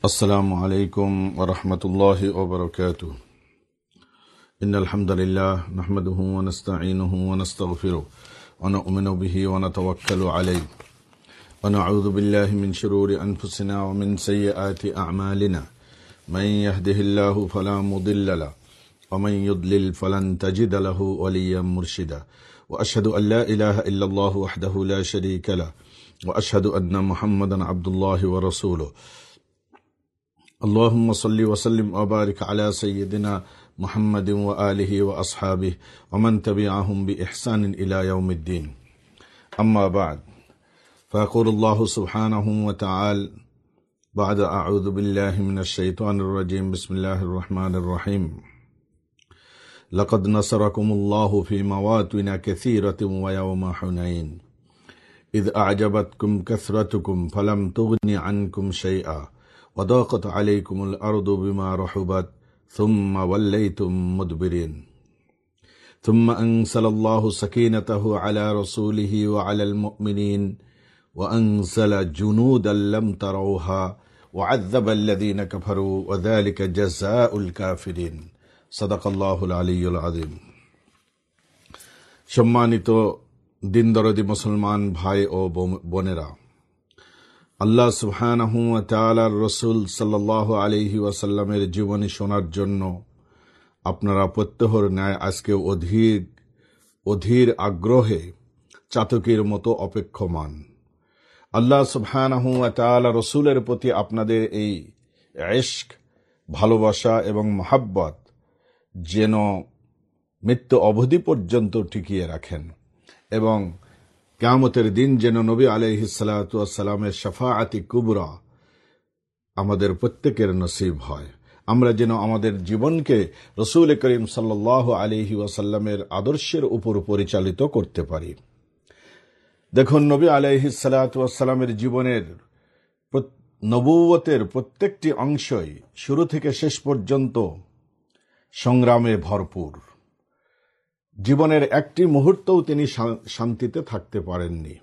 السلام عليكم ورحمة الله وبركاته. إن الحمد لله نحمده ونستعينه ونستغفره ونؤمن به ونتوكل عليه ونعوذ بالله من شرور أنفسنا ومن سيئات أعمالنا. من يهده الله فلا مضل له ومن يضلل فلن تجد له وليا مرشدا. وأشهد أن لا إله إلا الله وحده لا شريك له وأشهد أن محمدا عبد الله ورسوله. اللهم صل وسلم وبارك على سيدنا محمد وآله وأصحابه ومن تبعهم بإحسان إلى يوم الدين. أما بعد، فيقول الله سبحانه وتعالى بعد أعوذ بالله من الشيطان الرجيم. بسم الله الرحمن الرحيم. لقد نصركم الله في مواطن كثيرة ويوم حنين إذ أعجبتكم كثرتكم فلم تغن عنكم شيئا وضاقت عليكم الأرض بما رحبت ثم وليتم مدبرين. ثم أنزل الله سكينته على رسوله وعلى المؤمنين وأنزل جنودا لم تروها وعذب الذين كفروا وذلك جزاء الكافرين. صدق الله العلي العظيم. সম্মানিত দিনদরদি মুসলমান ভাই ও বোনেরা, আল্লাহ সুবহানাহু ওয়া তাআলার রাসূল সাল্লাল্লাহু আলাইহি ওয়াসাল্লামের জীবনী শোনার জন্য আপনারা প্রত্যহর ন্যায় আজকে অধীর আগ্রহে চাতকের মতো অপেক্ষমান। আল্লাহ সুবহানাহু ওয়া তাআলা রাসূলের প্রতি আপনাদের এই ইশক, ভালোবাসা এবং মহব্বত যেন মৃত্যু অবধি পর্যন্ত টিকিয়ে রাখেন এবং কিয়ামতের দিন যেন নবী আলাইহিস সালাতু ওয়াস সালামের শাফাআতি কুবরা আমাদের প্রত্যেকের নসিব হয়। আমরা যেন আমাদের জীবনকে রাসূল করিম সাল্লাল্লাহু আলাইহি ওয়াসাল্লামের আদর্শের উপর পরিচালিত করতে পারি। দেখুন, নবী আলাইহিস সালাতু ওয়াস সালামের জীবনের নবুয়তের প্রত্যেকটি অংশই শুরু থেকে শেষ পর্যন্ত সংগ্রামে ভরপুর। জীবনের একটি মুহূর্তও তিনি শান্তিতে থাকতে পারেননি।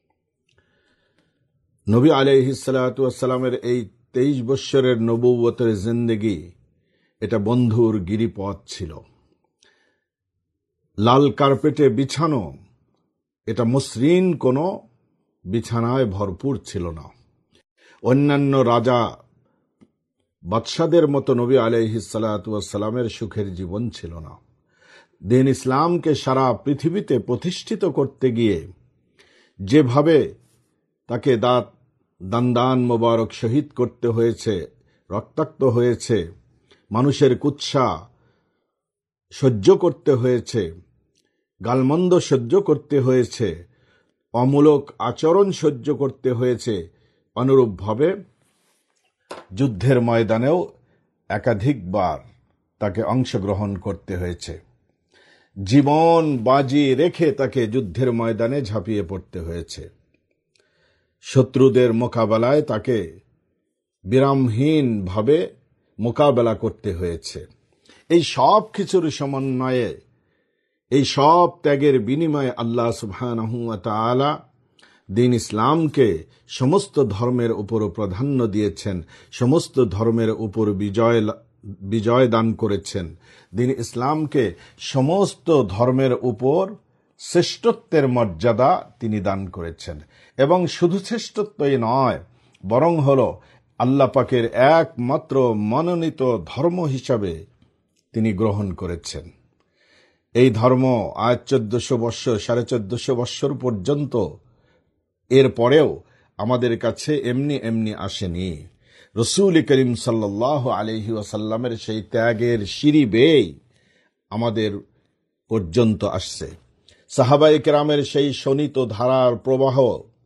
নবী আলাইহিস সালাতু ওয়াস সালামের এই 23 বৎসরের নবুয়তের জিন্দেগি এটা বন্ধুর গিরিপথ ছিল। লাল কার্পেটে বিছানো এটা মসৃণ কোনো বিছানায় ভরপুর ছিল না। অন্যান্য রাজা বাদশাদের মতো নবী আলাইহিস সালাতু ওয়াস সালামের সুখের জীবন ছিল না। দিন ইসলামকে সারা পৃথিবীতে প্রতিষ্ঠিত করতে গিয়ে যেভাবে তাকে দান মোবারক শহীদ করতে হয়েছে, রক্তাক্ত হয়েছে, মানুষের কুৎসা সহ্য করতে হয়েছে, গালমন্দ সহ্য করতে হয়েছে, অমূলক আচরণ সহ্য করতে হয়েছে, অনুরূপভাবে যুদ্ধের ময়দানেও একাধিকবার তাকে অংশগ্রহণ করতে হয়েছে। জীবন বাজি রেখে তাকে যুদ্ধের ময়দানে ঝাঁপিয়ে পড়তে হয়েছে। শত্রুদের মোকাবেলায় তাকে বিরামহীনভাবে মোকাবেলা করতে হয়েছে। এই সব কিছুর সমন্বয়ে, এই সব ত্যাগের বিনিময়ে আল্লাহ সুবহানাহু ওয়া তাআলা দিন ইসলামকে সমস্ত ধর্মের উপর প্রাধান্য দিয়েছেন, সমস্ত ধর্মের উপর বিজয় দান করেছেন। দিন ইসলামকে সমস্ত ধর্মের উপর শ্রেষ্ঠত্বের মর্যাদা তিনি দান করেছেন এবং শুধু শ্রেষ্ঠত্বই নয়, বরং হল আল্লাহ পাকের একমাত্র মনোনীত ধর্ম হিসাবে তিনি গ্রহণ করেছেন। এই ধর্ম আজ 1400 বৎসর, 1450 বৎসর পর্যন্ত এর পরেও আমাদের কাছে এমনি আসেনি। রাসূল করিম সাল্লাল্লাহু আলাইহি ওয়াসাল্লামের সেই ত্যাগের সিঁড়ি বেয়ে আমাদের পর্যন্ত আসছে। সাহাবায়ে কেরামের সেই শোণিত ধারার প্রবাহ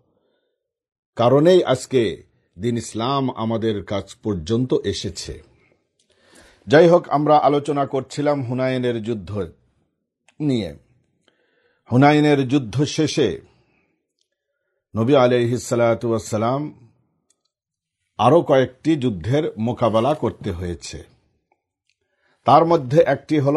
কারণেই আজকে দিন ইসলাম আমাদের কাছ পর্যন্ত এসেছে। যাই হোক, আমরা আলোচনা করছিলাম হুনাইনের যুদ্ধ নিয়ে। হুনাইনের যুদ্ধ শেষে নবী আলাইহিস সালাতু ওয়াস সালাম আরো কয়েকটি যুদ্ধের মোকাবেলা করতে হয়েছে। তার মধ্যে একটি হল,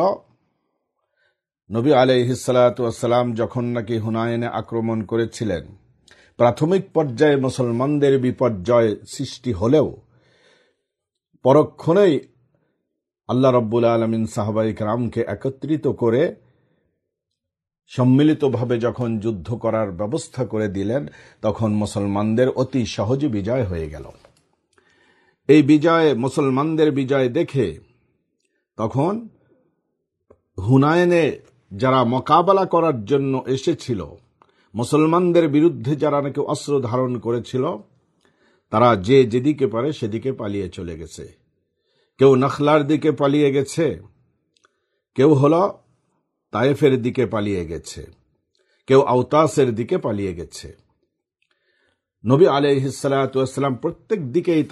নবী আলাইহিস সালাতু ওয়াস সালাম যখন নাকি হুনাইনে আক্রমণ করেছিলেন, প্রাথমিক পর্যায়ে মুসলমানদের বিপর্যয় সৃষ্টি হলেও পরক্ষণেই আল্লাহ রাব্বুল আলামিন সাহাবায়ে কেরামকে একত্রিত করে সম্মিলিতভাবে যখন যুদ্ধ করার ব্যবস্থা করে দিলেন, তখন মুসলমানদের অতি সহজে বিজয় হয়ে গেল। এই বিজয়, মুসলমানদের বিজয় দেখে তখন হুনায়নে যারা মোকাবেলা করার জন্য এসেছিল, মুসলমানদের বিরুদ্ধে যারা নাকি অস্ত্র ধারণ করেছিল, তারা যে যেদিকে পারে সেদিকে পালিয়ে চলে গেছে। কেউ নখলার দিকে পালিয়ে গেছে, কেউ হলো তায়েফের দিকে পালিয়ে গেছে, কেউ আওতাসের দিকে পালিয়ে গেছে। নবী আলাইহিস সালাতু ওয়াস সালাম প্রত্যেক দিকেই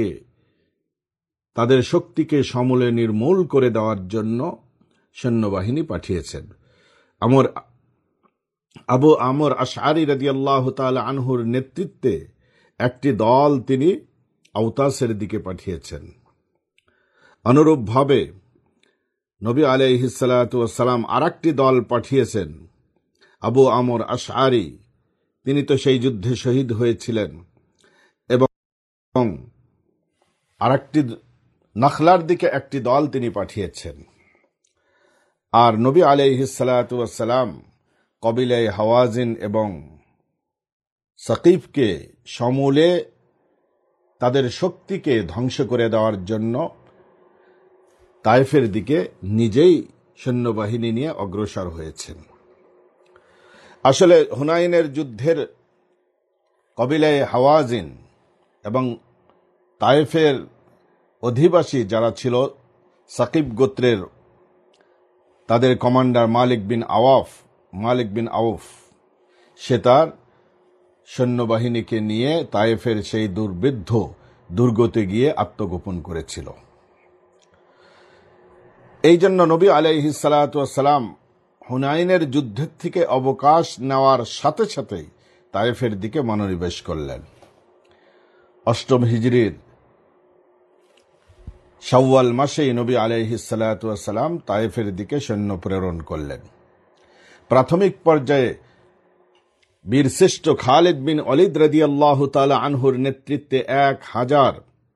তাদের শক্তিকে সমূলে নির্মূল করে দেওয়ার জন্য সৈন্যবাহিনী পাঠিয়েছেন। আবু আমর আশআরী রাদিয়াল্লাহু তাআলা আনহুর নেতৃত্বে একটি দল তিনি আওতাসের দিকে পাঠিয়েছেন। অনুরূপভাবে নবী আলাইহিস সালাতু ওয়াস সালাম আরেকটি দল পাঠিয়েছেন। আবু আমর আশআরী, তিনি তো সেই যুদ্ধে শহীদ হয়েছিলেন, এবং আরেকটি নখলার দিকে একটি দল তিনি পাঠিয়েছেন। আর নবী আলাইহিস সালাতু ওয়াস সালাম কবিলে হাওয়াজিন এবং সাকিফকে সমূলে তাদের শক্তিকে ধ্বংস করে দেওয়ার জন্য তায়েফের দিকে নিজেই সৈন্যবাহিনী নিয়ে অগ্রসর হয়েছেন। আসলে হুনাইনের যুদ্ধের কবিলে হাওয়াজিন এবং তায়েফের অধিবাসী যারা ছিল সাকিব গোত্রের, তাদের কমান্ডার মালিক বিন আউফ, সে তার সৈন্যবাহিনীকে নিয়ে তায়েফের সেই দুর্বিদ্ধ দুর্গতে গিয়ে আত্মগোপন করেছিল। এই জন্য নবী আলাইহিস সালাতু ওয়াস সালাম হুনাইনের যুদ্ধের থেকে অবকাশ নেওয়ার সাথে সাথেই তায়েফের দিকে মনোনিবেশ করলেন। 8ম হিজরির শাওয়াল মাসেই নবী আলাইহিস সালাতু ওয়াস সালাম তায়েফের দিকে সৈন্য প্রেরণ করলেন। প্রাথমিক পর্যায়ে বীরশ্রেষ্ঠ খালিদ বিন ওয়ালিদ রাদিয়াল্লাহু তাআলা আনহুর নেতৃত্বে 1000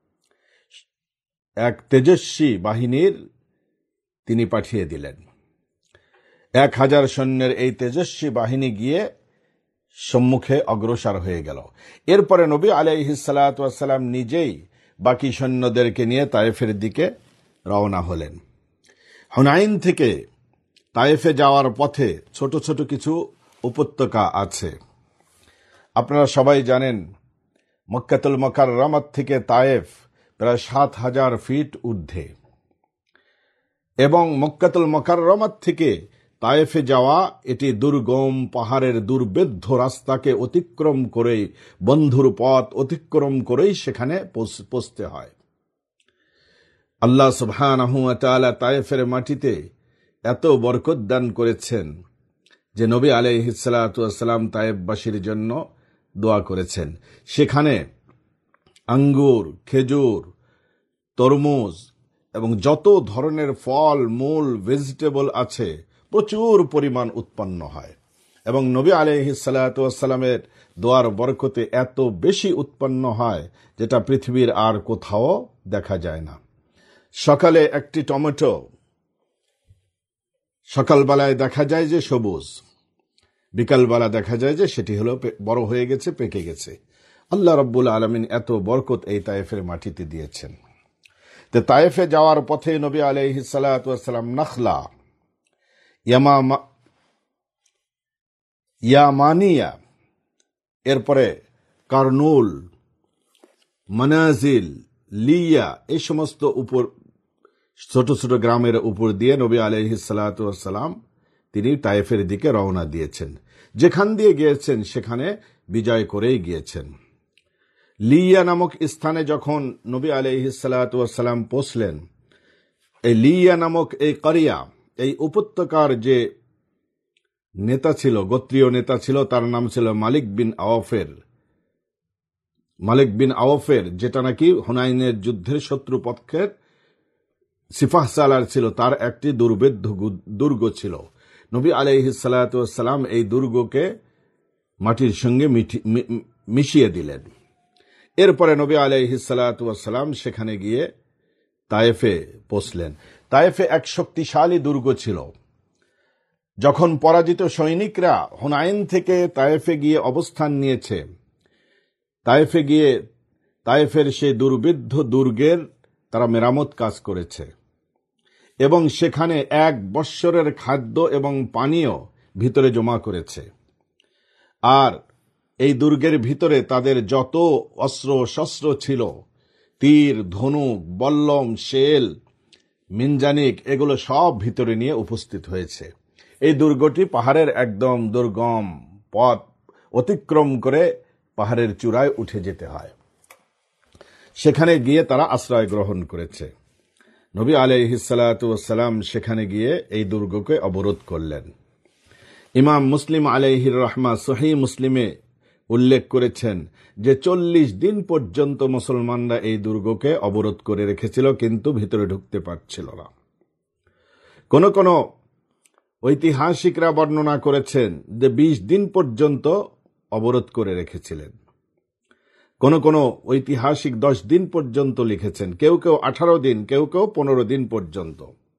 তেজস্বী বাহিনীর তিনি পাঠিয়ে দিলেন। 1000 সৈন্যের এই তেজস্বী বাহিনী গিয়ে সম্মুখে অগ্রসর হয়ে গেল। এরপরে নবী আলাইহিস সালাতু ওয়াস সালাম নিজেই বাকি সৈন্যদেরকে নিয়ে তায়েফের দিকে রওনা হলেন। হুনাইন থেকে তায়েফে যাওয়ার পথে ছোট ছোট কিছু উপত্যকা আছে। আপনারা সবাই জানেন, মক্কাতুল মুকাররমাত থেকে তায়েফ প্রায় 7000 ফিট ঊর্ধ্বে, এবং মক্কাতুল মুকাররমাত থেকে তায়েফে যাওয়া এটি দুর্গম পাহাড়ের দুর্বেধ্য রাস্তাকে অতিক্রম করেই, বন্ধুর পথ অতিক্রম করেই সেখানে পৌঁছতে হয়। আল্লাহ সুবহানাহু ওয়া তাআলা তায়েফের মাটিতে এত বরকত দান করেছেন যে নবী আলাইহিস সালাতু ওয়াস সালাম তায়েফবাসীর জন্য দোয়া করেছেন। সেখানে আঙ্গুর, খেজুর, তরমুজ এবং যত ধরনের ফল মূল ভেজিটেবল আছে প্রচুর পরিমাণ উৎপন্ন হয়, এবং নবী আলাইহিস সালাতু ওয়াস সালামের দোয়ার বরকতে এত বেশি উৎপন্ন হয় যেটা পৃথিবীর আর কোথাও দেখা যায় না। সকালে একটি টমেটো সকালবেলায় দেখা যায় যে সবুজ, বিকালবেলা দেখা যায় যে সেটি হলো বড় হয়ে গেছে, পেকে গেছে। আল্লাহ রাব্বুল আলামিন এত বরকত এই তায়েফের মাটিতে দিয়েছেন। তো তায়েফে যাওয়ার পথে নবী আলাইহিস সালাতু ওয়াস সালাম নখলা, ইয়ামানিয়া, এরপরে কারনুল, মানাজিল, লিয়া, এই সমস্ত উপর ছোট ছোট গ্রামের উপর দিয়ে নবী আলাইহিস সালাতু ওয়াস সালাম তিনি তায়েফের দিকে রওনা দিয়েছেন। যেখান দিয়ে গিয়েছেন সেখানে বিজয় করেই গিয়েছেন। লিয়া নামক স্থানে যখন নবী আলাইহিস সালাতু ওয়াস সালাম পৌঁছলেন, এই লিয়া নামক এই করিয়া, এই উপত্যকার যে নেতা ছিল, গোত্রীয় নেতা ছিল, তার নাম ছিল মালিক বিন আওফের, যেটা নাকি হুনাইনের যুদ্ধের শত্রুপক্ষের সিপাহ সালার ছিল, তার একটি দুর্ভেদ্য দুর্গ ছিল। নবী আলাইহিস সালাতু ওয়াস সালাম এই দুর্গকে মাটির সঙ্গে মিশিয়ে দিলেন। এরপরে নবী আলাইহিস সালাতু ওয়াস সালাম সেখানে গিয়ে তায়েফে পৌঁছলেন। তায়েফে এক শক্তিশালী দুর্গ ছিল। যখন পরাজিত সৈনিকরা হুনাইন থেকে তায়েফে গিয়ে অবস্থান নিয়েছে, তায়েফে গিয়ে তায়েফের সেই দুর্বিদ্ধ দুর্গের তারা মেরামত কাজ করেছে এবং সেখানে 1 বৎসরের খাদ্য এবং পানীয় ভিতরে জমা করেছে। আর এই দুর্গের ভিতরে তাদের যত অস্ত্র শস্ত্র ছিল, তীর, ধনুক, বল্লম, শেল, মিনজানিক, এগুলো সব ভিতরে নিয়ে উপস্থিত হয়েছে। এই দুর্গটি পাহাড়ের একদম দুর্গম পথ অতিক্রম করে পাহাড়ের চূড়ায় উঠে যেতে হয়। সেখানে গিয়ে তারা আশ্রয় গ্রহণ করেছে। নবী আলাইহিস সালাতু ওয়াস সালাম সেখানে গিয়ে এই দুর্গকে অবরোধ করলেন। ইমাম মুসলিম আলাইহির রাহমা সহিহ মুসলিমে উল্লেখ করেছেন যে 40 দিন পর্যন্ত মুসলমানরা এই দুর্গকে অবরোধ করে রেখেছিল, কিন্তু ভিতরে ঢুকতে পারছিল না। কোন কোন ঐতিহাসিকরা বর্ণনা করেছেন যে 20 দিন পর্যন্ত অবরোধ করে রেখেছিলেন। কোন কোন ঐতিহাসিক 10 দিন পর্যন্ত লিখেছেন, কেউ কেউ 18 দিন, কেউ কেউ 15 দিন পর্যন্ত।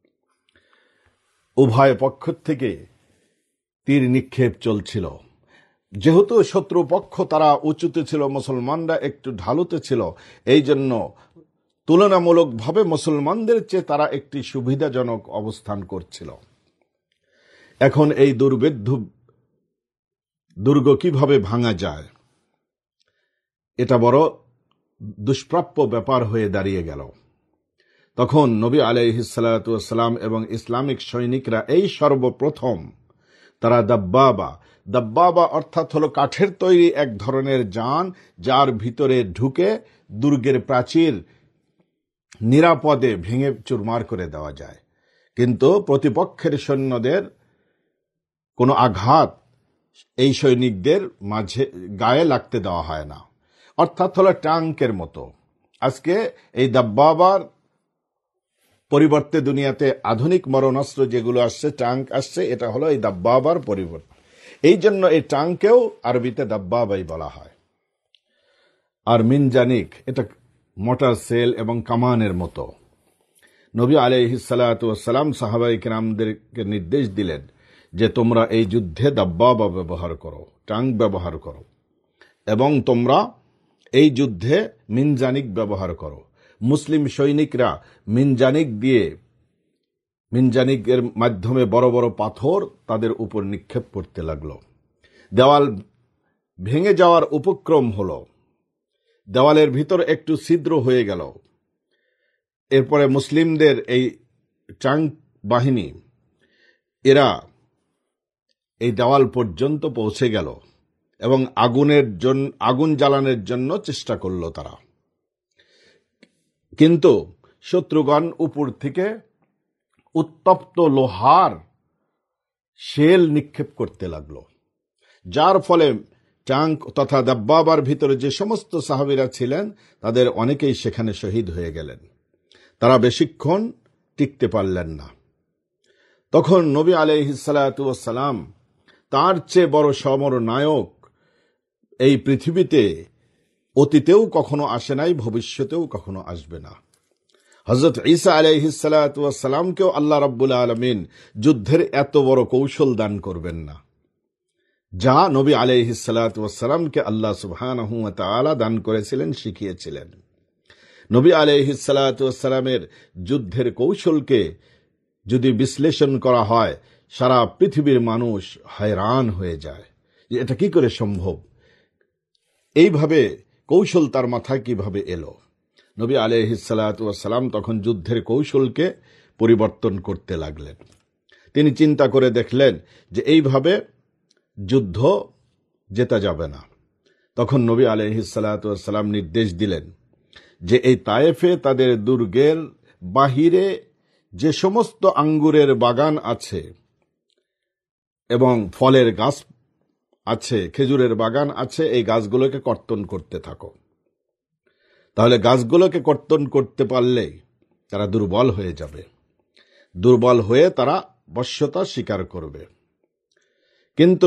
উভয় পক্ষ থেকে তীর নিক্ষেপ চলছিল। যেহেতু শত্রুপক্ষ তারা উঁচুতে ছিল, মুসলমানরা একটু ঢালুতে ছিল, এই জন্য তুলনামূলকভাবে মুসলমানদের চেয়ে তারা একটি সুবিধাজনক অবস্থান করছিল। এখন এই দুর্বিদ্ধ দুর্গ কিভাবে ভাঙা যায়, এটা বড় দুষ্প্রাপ্য ব্যাপার হয়ে দাঁড়িয়ে গেল। তখন নবী আলাইহিস সালাতু ওয়াস সালাম এবং ইসলামিক সৈনিকরা এই সর্বপ্রথম তারা দাব্বাবা অর্থাৎ হলো কাঠের তৈরি এক ধরনের যান, যার ভিতরে ঢুকে দুর্গের প্রাচীর নিরাপদে ভেঙে চুরমার করে দেওয়া যায়, কিন্তু প্রতিপক্ষের সৈন্যদের কোনো আঘাত এই সৈনিকদের মাঝে গায়ে লাগতে দেওয়া হয় না। অর্থাৎ হলো ট্যাঙ্কের মতো। আজকে এই দাব্বাবার পরিবর্তে দুনিয়াতে আধুনিক মরণাস্ত্র যেগুলো আসছে, ট্যাঙ্ক আসছে, এটা হলো এই দাব্বাবার পরিবর্তে। এই জন্য এই ট্যাঙ্কেও আরবিতে দাব্বাবাই বলা হয়। আর মিনজানিক, এটা মোটর সেল এবং কামানের মতো। নবী আলাইহিস সালাতু ওয়াস সালাম সাহাবায়ে কিরামদেরকে নির্দেশ দিলেন যে তোমরা এই যুদ্ধে দাব্বাবা ব্যবহার করো, ট্যাঙ্ক ব্যবহার করো, এবং তোমরা এই যুদ্ধে মিনজানিক ব্যবহার করো। মুসলিম সৈনিকরা মিনজানিকের মাধ্যমে বড় বড় পাথর তাদের উপর নিক্ষেপ করতে লাগলো। দেওয়াল ভেঙে যাওয়ার উপক্রম হলো, দেওয়ালের ভিতর একটু ছিদ্র হয়ে গেল। এরপরে মুসলিমদের এই ট্যাঙ্ক বাহিনী এরা এই দেওয়াল পর্যন্ত পৌঁছে গেল এবং আগুন জ্বালানোর জন্য চেষ্টা করল তারা। কিন্তু শত্রুগণ উপর থেকে উত্তপ্ত লোহার শেল নিক্ষেপ করতে লাগলো, যার ফলে ট্যাঙ্ক তথা দাব্বাবার ভিতরে যে সমস্ত সাহাবীরা ছিলেন তাদের অনেকেই সেখানে শহীদ হয়ে গেলেন। তারা বেশিক্ষণ টিকতে পারলেন না। তখন নবী আলাইহিস সালাতু ওয়াস সালাম, তার চেয়ে বড় সমর নায়ক এই পৃথিবীতে অতীতেও কখনো আসে নাই, ভবিষ্যতেও কখনো আসবে না। হযরত ঈসা আলাইহিস সালাতু ওয়াস সালামকেও আল্লাহ রাব্বুল আলামিন যুদ্ধের এত বড় কৌশল দান করবেন না, যা নবী আলাইহিস সালাতু ওয়াস সালামকে আল্লাহ সুবহানাহু ওয়া তাআলা দান করেছিলেন, শিখিয়েছিলেন। নবী আলাইহিস সালাতু ওয়াস সালামের যুদ্ধের কৌশলকে যদি বিশ্লেষণ করা হয়, সারা পৃথিবীর মানুষ হয়রান হয়ে যায় যে এটা কি করে সম্ভব, এইভাবে কৌশল তার মাথায় কিভাবে এলো। নবী আলাইহিস সালাতু ওয়াস সালাম তখন যুদ্ধের কৌশলকে পরিবর্তন করতে লাগলেন। তিনি চিন্তা করে দেখলেন যে এইভাবে যুদ্ধ জেতা যাবে না। তখন নবী আলাইহিস সালাতু ওয়াস সালাম নির্দেশ দিলেন যে এই তায়েফে তাদের দুর্গের বাহিরে যে সমস্ত আঙ্গুরের বাগান আছে এবং ফলের গাছ আছে, খেজুরের বাগান আছে, এই গাছগুলোকে কর্তন করতে থাকো। তাহলে গাছগুলোকে কর্তন করতে পারলে তারা দুর্বল হয়ে যাবে, দুর্বল হয়ে তারা বশ্যতা স্বীকার করবে। কিন্তু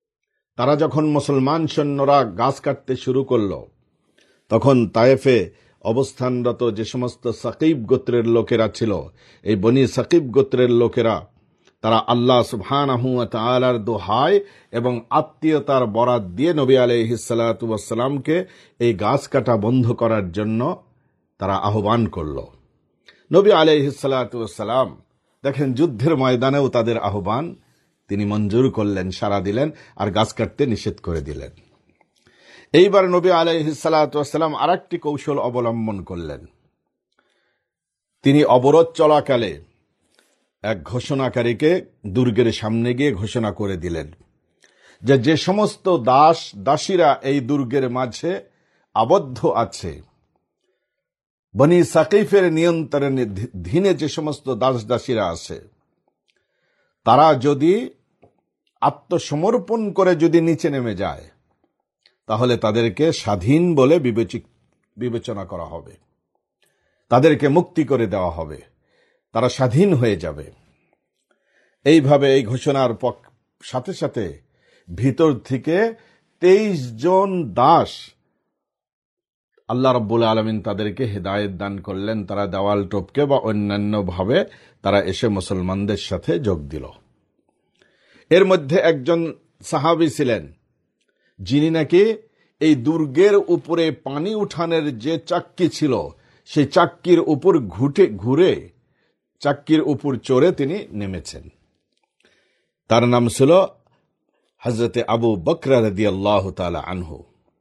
তারা যখন মুসলমান সৈন্যরা গাছ কাটতে শুরু করল, তখন তায়েফে অবস্থানরত যে সমস্ত সাকিব গোত্রের লোকেরা ছিল, এই বনি সাকিব গোত্রের লোকেরা তারা আল্লাহ সুবহানাহু ওয়া তাআলার দোহাই এবং আত্মীয়তার বরাত দিয়ে নবী আলাইহিস সালাতু ওয়াস সালামকে এই গাছ কাটা বন্ধ করার জন্য তারা আহ্বান করল। নবী আলাইহিস সালাতু ওয়াস সালাম দেখেন যুদ্ধের ময়দানেও তাদের আহ্বান তিনি মঞ্জুর করলেন, সাড়া দিলেন আর গাছ কাটতে নিষেধ করে দিলেন। এইবার নবী আলাইহিস সালাতু ওয়াস সালাম আরেকটি কৌশল অবলম্বন করলেন। তিনি অবরোধ চলাকালে এক ঘোষণাকারীকে দুর্গের সামনে গিয়ে ঘোষণা করে দিলেন যে যে সমস্ত দাসীরা এই দুর্গের মাঝে আবদ্ধ আছে, বনি সাকিফের নিয়ন্ত্রণাধীনে যে সমস্ত দাসীরা আছে, তারা যদি আত্মসমর্পণ করে যদি নিচে নেমে যায় তাহলে তাদেরকে স্বাধীন বলে বিবেচনা করা হবে, তাদেরকে মুক্তি করে দেওয়া হবে, তারা স্বাধীন হয়ে যাবে। এইভাবে এই ঘোষণার সাথে সাথে ভিতর থেকে 23 জন দাস আল্লাহ রাব্বুল আলামিন তাদেরকে হেদায়েত দান করলেন। তারা দেওয়াল টপকে বা অন্যান্য ভাবে তারা এসে মুসলমানদের সাথে যোগ দিল। এর মধ্যে একজন সাহাবী ছিলেন যিনি নাকি এই দুর্গের উপরে পানি উঠানের যে চাক্কি ছিল সেই চাক্কির উপর ঘুরে চাক্কির উপর চড়ে তিনি নেমেছেন। তার নাম ছিল হযরতে আবু বকর রাদিয়াল্লাহু তাআলা আনহু।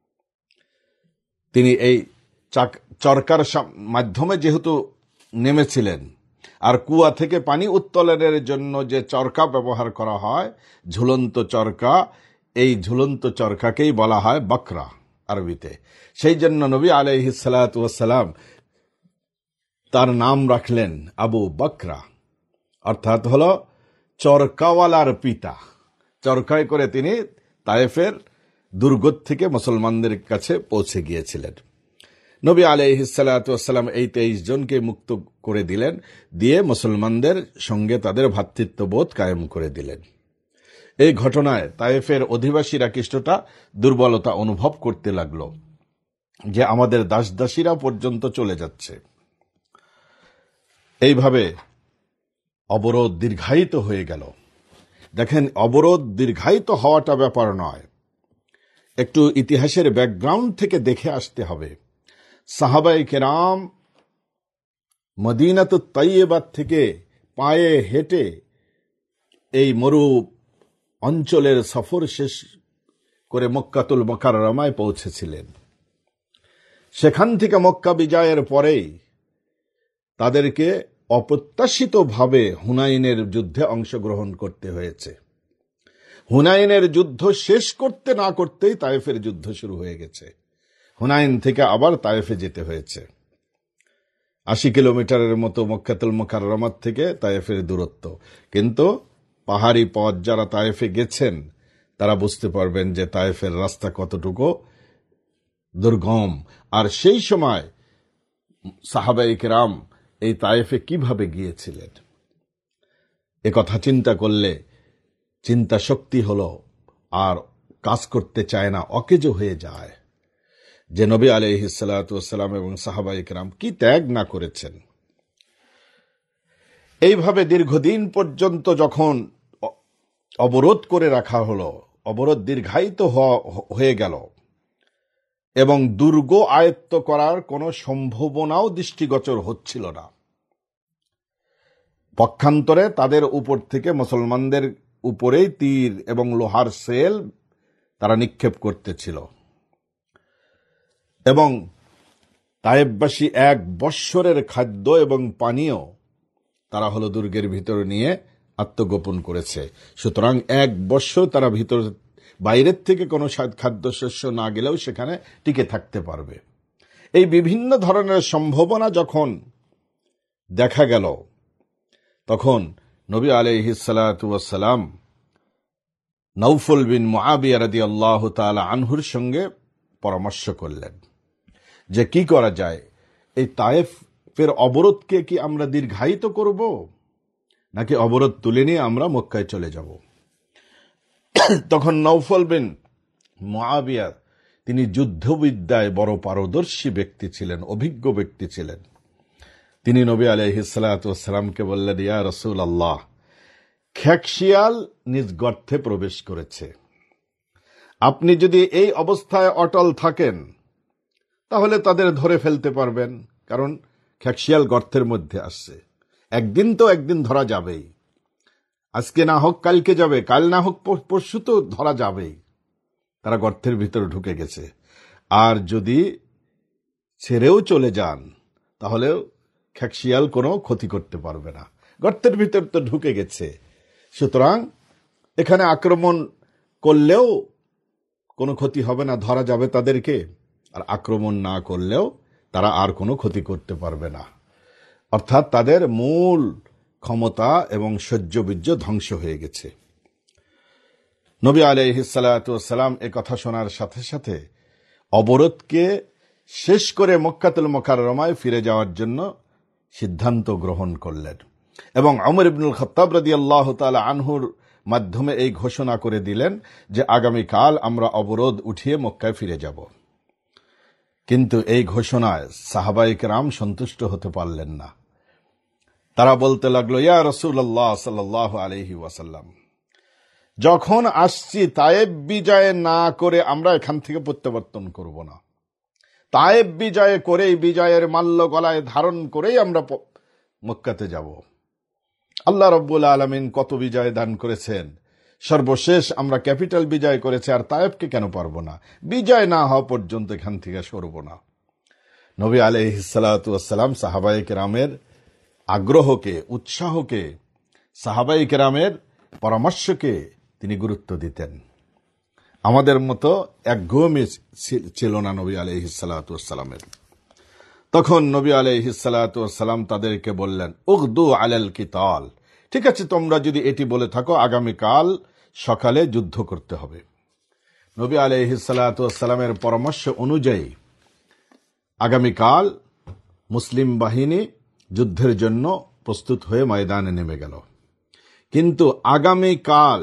তিনি এই চরকার মাধ্যমে যেহেতু নেমেছিলেন, আর কুয়া থেকে পানি উত্তোলনের জন্য যে চরকা ব্যবহার করা হয়, ঝুলন্ত চরকা, এই ঝুলন্ত চরকাকেই বলা হয় বকরা আরবিতে। সেই জন্য নবী আলাইহিস সালাতু ওয়াস সালাম তার নাম রাখলেন আবু বকরা, অর্থাৎ হলো চরকাওয়ালার পিতা। চরকায় করে তিনি তায়েফের দুর্গ থেকে মুসলমানদের কাছে পৌঁছে গিয়েছিলেন। নবী আলাইহিস সালাতু ওয়াস সালাম এই 23 জনকে মুক্ত করে দিলেন, দিয়ে মুসলমানদের সঙ্গে তাদের ভ্রাতৃত্ববোধ কায়েম করে দিলেন। এই ঘটনায় তায়েফের অধিবাসীরা কিছুটা দুর্বলতা অনুভব করতে লাগল যে আমাদের দাসীরা পর্যন্ত চলে যাচ্ছে। এইভাবে অবরোধ দীর্ঘায়িত হয়ে গেল। দেখেন, অবরোধ দীর্ঘায়িত হওয়াটা ব্যাপার নয়, একটু ইতিহাসের ব্যাকগ্রাউন্ড থেকে দেখে আসতে হবে। সাহাবায়ে কেরাম মদিনাতুত তাইয়্যিবা থেকে পায়ে হেঁটে এই মরু অঞ্চলের সফর শেষ করে মক্কাতুল মুকাররমায় পৌঁছেছিলেন। সেখান থেকে মক্কা বিজয়ের পরেই তাদেরকে অপ্রত্যাশিতভাবে হুনাইনের যুদ্ধে অংশগ্রহণ করতে হয়েছে। হুনাইনের যুদ্ধ শেষ করতে না করতেই তায়েফের যুদ্ধ শুরু হয়ে গেছে। হুনাইন থেকে আবার তায়েফে যেতে হয়েছে। 80 কিলোমিটারের মতো মক্কাতুল মুকাররমা থেকে তায়েফের দূরত্ব। কিন্তু পাহাড়ি পথ যারা তায়েফে গেছেন তারা বুঝতে পারবেন যে তায়েফের রাস্তা কতটুকু দুর্গম। আর সেই সময় সাহাবায়ে কেরাম এই তায়েফে কিভাবে গিয়েছিলেন, এ কথা চিন্তা করলে চিন্তা শক্তি হলো আর কাজ করতে চায় না, অকেজো হয়ে যায় যে নবী আলাইহিস সালাতু ওয়াস সালাম এবং সাহাবায়ে কেরাম কি ত্যাগ না করেছেন। এইভাবে দীর্ঘদিন পর্যন্ত যখন অবরোধ করে রাখা হলো, অবরোধ দীর্ঘায়িত হয়ে গেল এবং দুর্গ আয়ত্ত করার কোনো সম্ভাবনাও দৃষ্টিগোচর হচ্ছিল না। পক্ষান্তরে তাদের উপর থেকে মুসলমানদের উপরেই তীর এবং লোহার সেল তারা নিক্ষেপ করতেছিল এবং তায়েফবাসী 1 বৎসরের খাদ্য এবং পানীয় তারা হলো দুর্গের ভিতর নিয়ে আত্মগোপন করেছে। সুতরাং 1 বৎসর তারা ভিতর বাইরের থেকে কোনো খাদ্যশস্য না গেলেও সেখানে টিকে থাকতে পারবে। এই বিভিন্ন ধরনের সম্ভাবনা যখন দেখা গেল, তখন নবী আলাইহিস সালাতু ওয়াস সালাম নওফল বিন মুআবিয়া রাদিয়াল্লাহু তাআলা আনহুর সঙ্গে পরামর্শ করলেন যে কি করা যায়, এই তায়েফের অবরোধকে কি আমরা দীর্ঘায়িত করব নাকি অবরোধ তুলে নিয়ে আমরা মক্কায় চলে যাব। তখন নওফল বিন মুআবিয়া তিনি যুদ্ধবিদ্যায় বড় পারদর্শী ব্যক্তি ছিলেন, অভিজ্ঞ ব্যক্তি ছিলেন। তিনি নবী আলাইহিস সালাতু ওয়াস সালামকে বললেন, ইয়া রাসূলুল্লাহ, খেকশিয়াল নিজ গর্তে প্রবেশ করেছে। আপনি যদি এই অবস্থায় অটল থাকেন তাহলে তাদের ধরে ফেলতে পারবেন, কারণ খেকশিয়াল গর্তের মধ্যে আসছে। একদিন তো একদিন ধরা যাবেই, আজকে না হোক কালকে যাবে, কাল না হোক পরশু তো ধরা যাবেই। তারা গর্তের ভিতরে ঢুকে গেছে, আর যদি ছেড়েও চলে যান তাহলে খেকশিয়াল কোনো ক্ষতি করতে পারবে না, গর্তের ভিতর তো ঢুকে গেছে। সুতরাং এখানে আক্রমণ করলেও কোনো ক্ষতি হবে না, ধরা যাবে তাদেরকে, আর আক্রমণ না করলেও তারা আর কোনো ক্ষতি করতে পারবে না। অর্থাৎ তাদের মূল ক্ষমতা এবং সহ্যবীর্য ধ্বংস হয়ে গেছে। নবী আলাইহিস সালাতু ওয়াস সালাম এ কথা শোনার সাথে সাথে অবরোধকে শেষ করে মক্কাতুল মুকাররমায় ফিরে যাওয়ার জন্য সিদ্ধান্ত গ্রহণ করলেন এবং ওমর ইবনুল খাত্তাব রাদিয়াল্লাহু তাআলা আনহুর মাধ্যমে এই ঘোষণা করে দিলেন যে আগামীকাল আমরা অবরোধ উঠিয়ে মক্কায় ফিরে যাব। কিন্তু এই ঘোষণায় সাহাবায়ে কেরাম সন্তুষ্ট হতে পারলেন না। তারা বলতে লাগলো, ইয়া রাসূলুল্লাহ সাল্লাল্লাহু আলাইহি ওয়াসাল্লাম, যখন আসছি তায়েব বিজয় না করে আমরা এখান থেকে প্রত্যাবর্তন করব না। তায়েব বিজয় করেই, বিজয়ের মাল্য গলায় ধারণ করেই আমরা মক্কাতে যাব। আল্লাহ রাব্বুল আলামিন কত বিজয় দান করেছেন, সর্বশেষ আমরা ক্যাপিটাল বিজয় করেছি, আর তায়েবকে কেন পারবো না? বিজয় না হওয়া পর্যন্ত এখান থেকে সরব না। নবী আলাইহিস সালাতু ওয়াস সালাম সাহাবায়ে কেরামের আগ্রহকে, উৎসাহকে, সাহাবায়ে কেরামের পরামর্শকে তিনি গুরুত্ব দিতেন। আমাদের মতো একঘেয়েমি ছিল না নবী আলাইহিস সালাতু ওয়াস সালামের। তখন নবী আলাইহিস সালাতু ওয়াস সালাম তাদেরকে বললেন, উগদু আলাল কিতাল, ঠিক আছে, তোমরা যদি এটি বলে থাকো আগামীকাল সকালে যুদ্ধ করতে হবে। নবী আলাইহিস সালাতু ওয়াস সালামের পরামর্শ অনুযায়ী আগামীকাল মুসলিম বাহিনী যুদ্ধের জন্য প্রস্তুত হয়ে ময়দানে নেমে গেল। কিন্তু আগামীকাল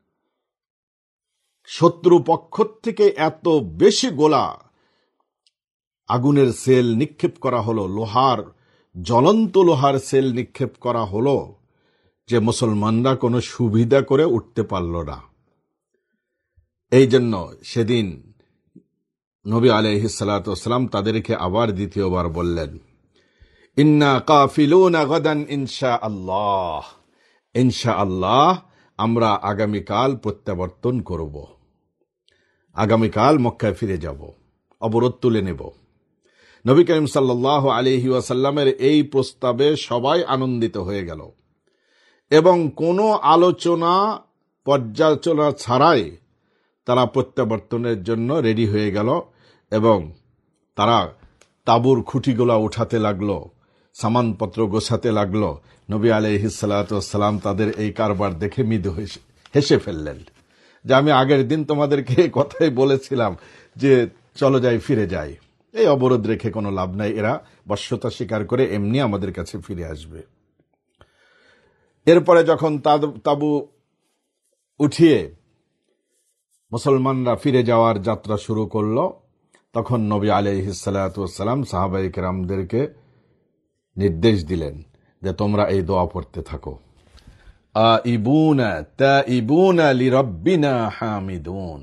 শত্রু পক্ষ থেকে এত বেশি গোলা, আগুনের সেল নিক্ষেপ করা হলো, লোহার, জ্বলন্ত লোহার সেল নিক্ষেপ করা হলো যে মুসলমানরা কোনো সুবিধা করে উঠতে পারল না। এই জন্য সেদিন নবী আলাইহিস সালাতু ওয়াস সালাম তাদেরকে আবার দ্বিতীয়বার বললেন, ইন্না কাফিলুনা গাদান ইনশাআল্লাহ, ইনশাআল্লাহ আমরা আগামীকাল প্রত্যাবর্তন করব, আগামীকাল মক্কায় ফিরে যাব, অবরোধ তুলে নেব। নবী করিম সাল্লাল্লাহু আলাইহি ওয়াসাল্লামের এই প্রস্তাবে সবাই আনন্দিত হয়ে গেল এবং কোনো আলোচনা পর্যালোচনা ছাড়াই তারা প্রত্যাবর্তনের জন্য রেডি হয়ে গেল এবং তারা তাঁবুর খুঁটিগুলা উঠাতে লাগলো, সামানপত্র গোছাতে লাগলো। নবী আলাইহিস সালাতু ওয়াস সালাম তাদের এই কারবার দেখে মৃদু হেসে ফেললেন যে আমি আগের দিন তোমাদেরকে এই কথাই বলেছিলাম যে চলো যাই, ফিরে যাই, এই অবরোধ রেখে কোনো লাভ নাই, এরা বশ্যতা স্বীকার করে এমনি আমাদের কাছে ফিরে আসবে। এরপরে যখন তাঁবু উঠিয়ে মুসলমানরা ফিরে যাওয়ার যাত্রা শুরু করল, তখন নবী আলাইহিস সালাতু ওয়াস সালাম সাহাবায়ে কেরামদেরকে নির্দেশ দিলেন যে তোমরা এই দোয়া পড়তে থাকো, আইবুনা তাইবুনা লিরাব্বিনা হামিদুন।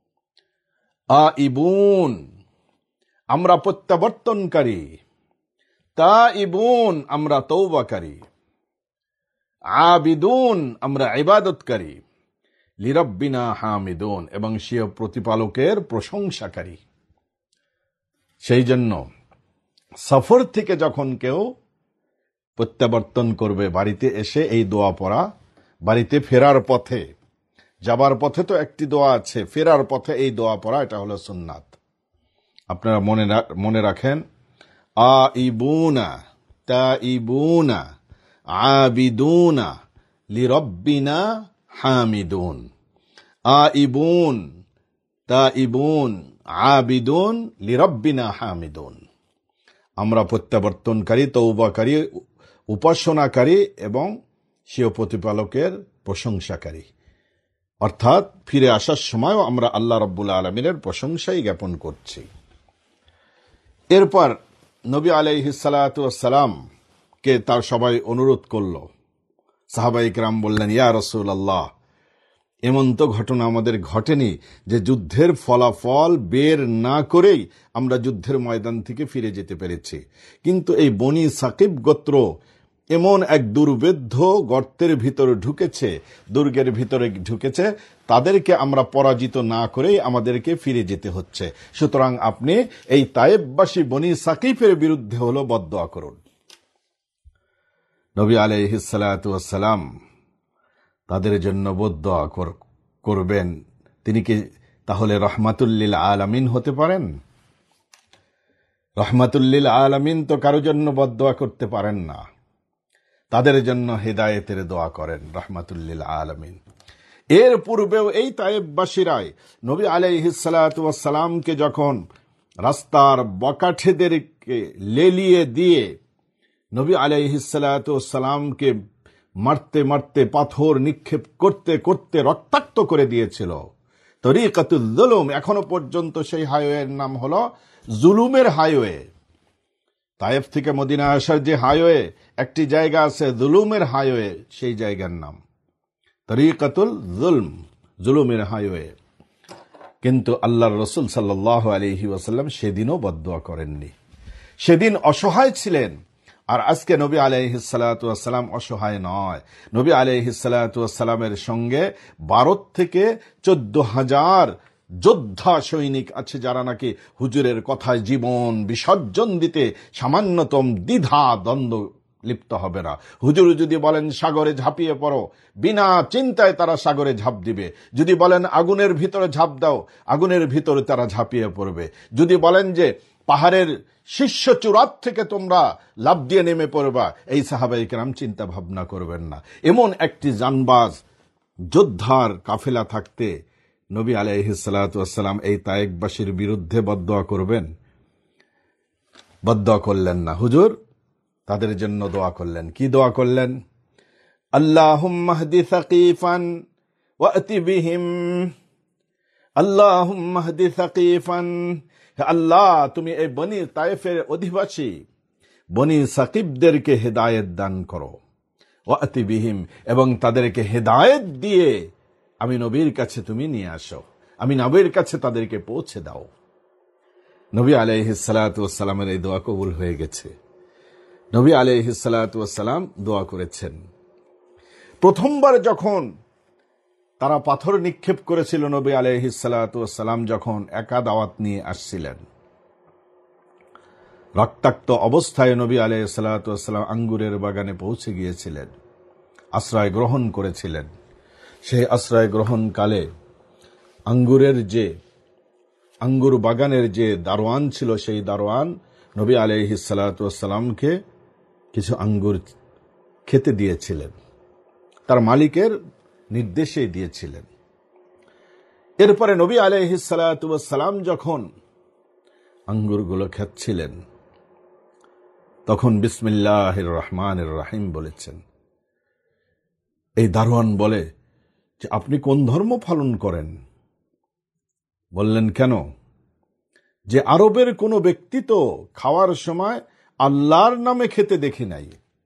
আইবুন আমরা প্রত্যাবর্তনকারী, তাইবুন আমরা তওবাকারী, আবিদুন আমরা ইবাদতকারী, লিরাব্বিনা হামিদুন এবং স্বীয় প্রতিপালকের প্রশংসাকারী। সেই জন্য সফর থেকে যখন কেউ প্রত্যাবর্তন করবে, বাড়িতে এসে এই দোয়া পড়া, বাড়িতে ফেরার পথে, যাবার পথে তো একটি দোয়া আছে, ফেরার পথে এই দোয়া পড়া, এটা হলো সুন্নাত। আপনারা মনে রাখেন, আইবুনা তাইবুনা আবিদুনা লিরাব্বিনা হামিদুন। আইবুন তাইবুন আবিদুন লিরাব্বিনা হামিদুন। আমরা প্রত্যাবর্তনকারী, তওবাকারী, উপাসনাকারী এবং স্বীয় প্রতিপালকের প্রশংসাকারী। অর্থাৎ ফিরে আসার সময়ও আমরা আল্লাহ রাব্বুল আলামিনের প্রশংসাই জ্ঞাপন করছি। এরপর নবী আলাইহিস সালাতু ওয়াস সালাম কে তার সবাই অনুরোধ করল। সাহাবায়ে কেরাম বললেন, ইয়া রাসূলুল্লাহ, এমন তো ঘটনা আমাদের ঘটেনি যে যুদ্ধের ফলাফল বের না করেই আমরা যুদ্ধের ময়দান থেকে ফিরে যেতে পেরেছি, কিন্তু এই বনি সাকিব গোত্র এমন এক দুর্ভেদ্য গর্তের ভিতরে ঢুকেছে, দুর্গের ভিতরে ঢুকেছে, তাদেরকে আমরা পরাজিত না করেই আমাদেরকে ফিরে যেতে হচ্ছে। সুতরাং আপনি এই তায়েববাসী বনি সাকিফের বিরুদ্ধে হলো বদদোয়া করুন। নবী আলাইহিস সালাতু ওয়াস সালাম তাদের জন্য বদদোয়া করবেন। তিনি কি তাহলে রহমাতুল লিল আলামিন হতে পারেন? রহমাতুল লিল আলামিন তো কারো জন্য বদদোয়া করতে পারেন না, তাদের জন্য হেদায়েতের দোয়া করেন রহমাতুল লিল আলামিন। এর পূর্বেও এই তায়েববাসীরাই নবী আলাইহিস সালাতু ওয়াস সালামকে যখন রাস্তার বকাঠেদেরকে লেলিয়ে দিয়ে নবী আলাইহিস সালাতু ওয়াস সালামকে মারতে মারতে, পাথর নিক্ষেপ করতে করতে রক্তাক্ত করে দিয়েছিল। তরিকাতুল জুলুম, এখনো পর্যন্ত সেই হাইওয়ের নাম হলো জুলুমের হাইওয়ে। তায়েফ থেকে মদিনা আসার যে হাইওয়ে, একটি জায়গা আছে জুলুমের হাইওয়ে, সেই জায়গার নাম তরিকাতুল জুলম, জুলুমের হাইওয়ে। কিন্তু আল্লাহর রাসূল সাল্লাল্লাহু আলাইহি ওয়াসাল্লাম সেদিনও বদদোয়া করেননি, সেদিন অসহায় ছিলেন। আর আজকে নবী আলাইহিস সালাতু ওয়াস সালাম অসহায় নয়। নবী আলাইহিস সালাতু ওয়াস সালামের সঙ্গে 12 থেকে 14,000 যোদ্ধা সৈনিক আছে, যারা নাকি হুজুরের কথায় জীবন বিসর্জন দিতে সামান্যতম দ্বিধা দ্বন্দ্ব লিপ্ত হবে না। হুজুর যদি বলেন সাগরে ঝাঁপিয়ে পড়ো, বিনা চিন্তায় তারা সাগরে ঝাঁপ দিবে। যদি বলেন আগুনের ভিতরে ঝাঁপ দাও, আগুনের ভিতরে তারা ঝাঁপিয়ে পড়বে। যদি বলেন যে পাহাড়ের শীর্ষ চূড়ার থেকে তোমরা লাফ দিয়ে নেমে পড়বা, এই সাহাবায়ে কেরাম চিন্তা ভাবনা করবেন না। এমন একটি জানবাজ যোদ্ধার কাফেলা থাকতে নবী আলাইহিস সালাতু ওয়াস সালাম এই তায়েফবাসীর বিরুদ্ধে বদদোয়া করবেন? বদদোয়া করলেন না। হুজুর তাদের জন্য দোয়া করলেন। কি দোয়া করলেন? আল্লাহুম্মা হদি সাকিফান ওয়াতি বিহিম, আল্লাহুম্মা হদি সাকিফান, আল্লাহ তুমি এই বনি তায়েফের অধিবাসী বনি সাকিবদেরকে হেদায়েত দান করো, ওয়াতি বিহিম, এবং তাদেরকে হেদায়েত দিয়ে আমি নবীর কাছে তুমি নিয়ে আসো, আমি নবীর কাছে তাদেরকে পৌঁছে দাও। নবী আলাইহিস সালাতু ওয়াস সালামের এই দোয়া কবুল হয়ে গেছে। নবী আলাইহিস সালাতু ওয়াস সালাম দোয়া করেছেন। প্রথমবার যখন তারা পাথর নিক্ষেপ করেছিল, নবী আলাইহিস সালাতু ওয়াস সালাম যখন একা দাওয়াত নিয়ে আসছিলেন, রক্তাক্ত অবস্থায় নবী আলাইহিস সালাতু ওয়াস সালাম আঙ্গুরের বাগানে পৌঁছে গিয়েছিলেন, আশ্রয় গ্রহণ করেছিলেন। সেই আশ্রয় গ্রহণকালে আঙ্গুর বাগানের যে দারোয়ান ছিল, সেই দারোয়ান নবী আলাইহিস সালাতু ওয়াস সালামকে কিছু আঙ্গুর খেতে দিয়েছিলেন, তার মালিকের নির্দেশে দিয়েছিলেন। এরপরে নবী আলাইহিস সালাতু ওয়াস সালাম যখন আঙ্গুরগুলো খাচ্ছিলেন, তখন বিসমিল্লাহির রহমানির রহিম বলেছেন। এই দারোয়ান বলে যে আপনি কোন ধর্ম পালন করেন? বললেন কেন? যে আরবের কোন ব্যক্তি তো খাওয়ার সময় আল্লাহর নামে খেতে দেখি নাই।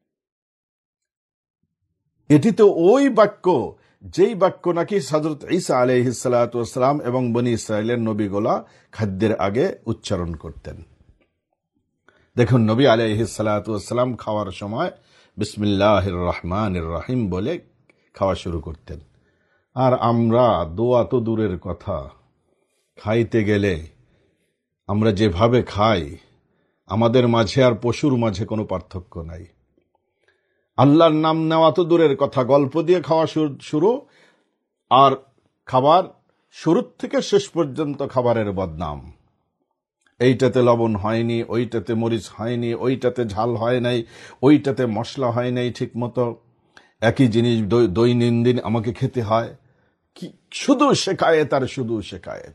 এটি তো ওই বাক্য, যেই বাক্য নাকি হযরত ঈসা আলাইহিস সালাতু ওয়াস সালাম এবং বনী ইসরাইলের নবীগুলা খাদ্যের আগে উচ্চারণ করতেন। দেখুন, নবী আলাইহিস সালাতু ওয়াস সালাম খাওয়ার সময় বিসমিল্লাহির রহমানির রহিম বলে খাওয়া শুরু করতেন। আর আমরা দোয়া তো দূরের কথা, খাইতে গেলে আমরা যেভাবে খাই, আমাদের মাঝে আর পশুর মাঝে কোনো পার্থক্য নাই। আল্লাহর নাম নেওয়া তো দূরের কথা, গল্প দিয়ে খাওয়া শুরু, আর খাবার শুরু থেকে শেষ পর্যন্ত খাবারের বদনাম। এইটাতে লবণ হয়নি, ওইটাতে মরিচ হয়নি, ওইটাতে ঝাল হয় নাই, ওইটাতে মশলা হয় নাই ঠিক মতো, একই জিনিস দৈনন্দিন আমাকে খেতে হয়। কি শুধু শেকায়েত আর শুধু শেকায়েত।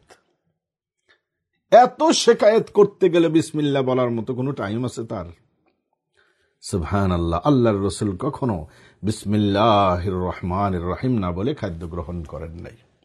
এত শেকায়েত করতে গেলে বিসমিল্লাহ বলার মতো কোনো টাইম আছে তার? সুবহানাল্লাহ। আল্লাহর রাসূল কখনো বিসমিল্লাহির রহমানির রহিম না বলে খাদ্য গ্রহণ করেন নাই।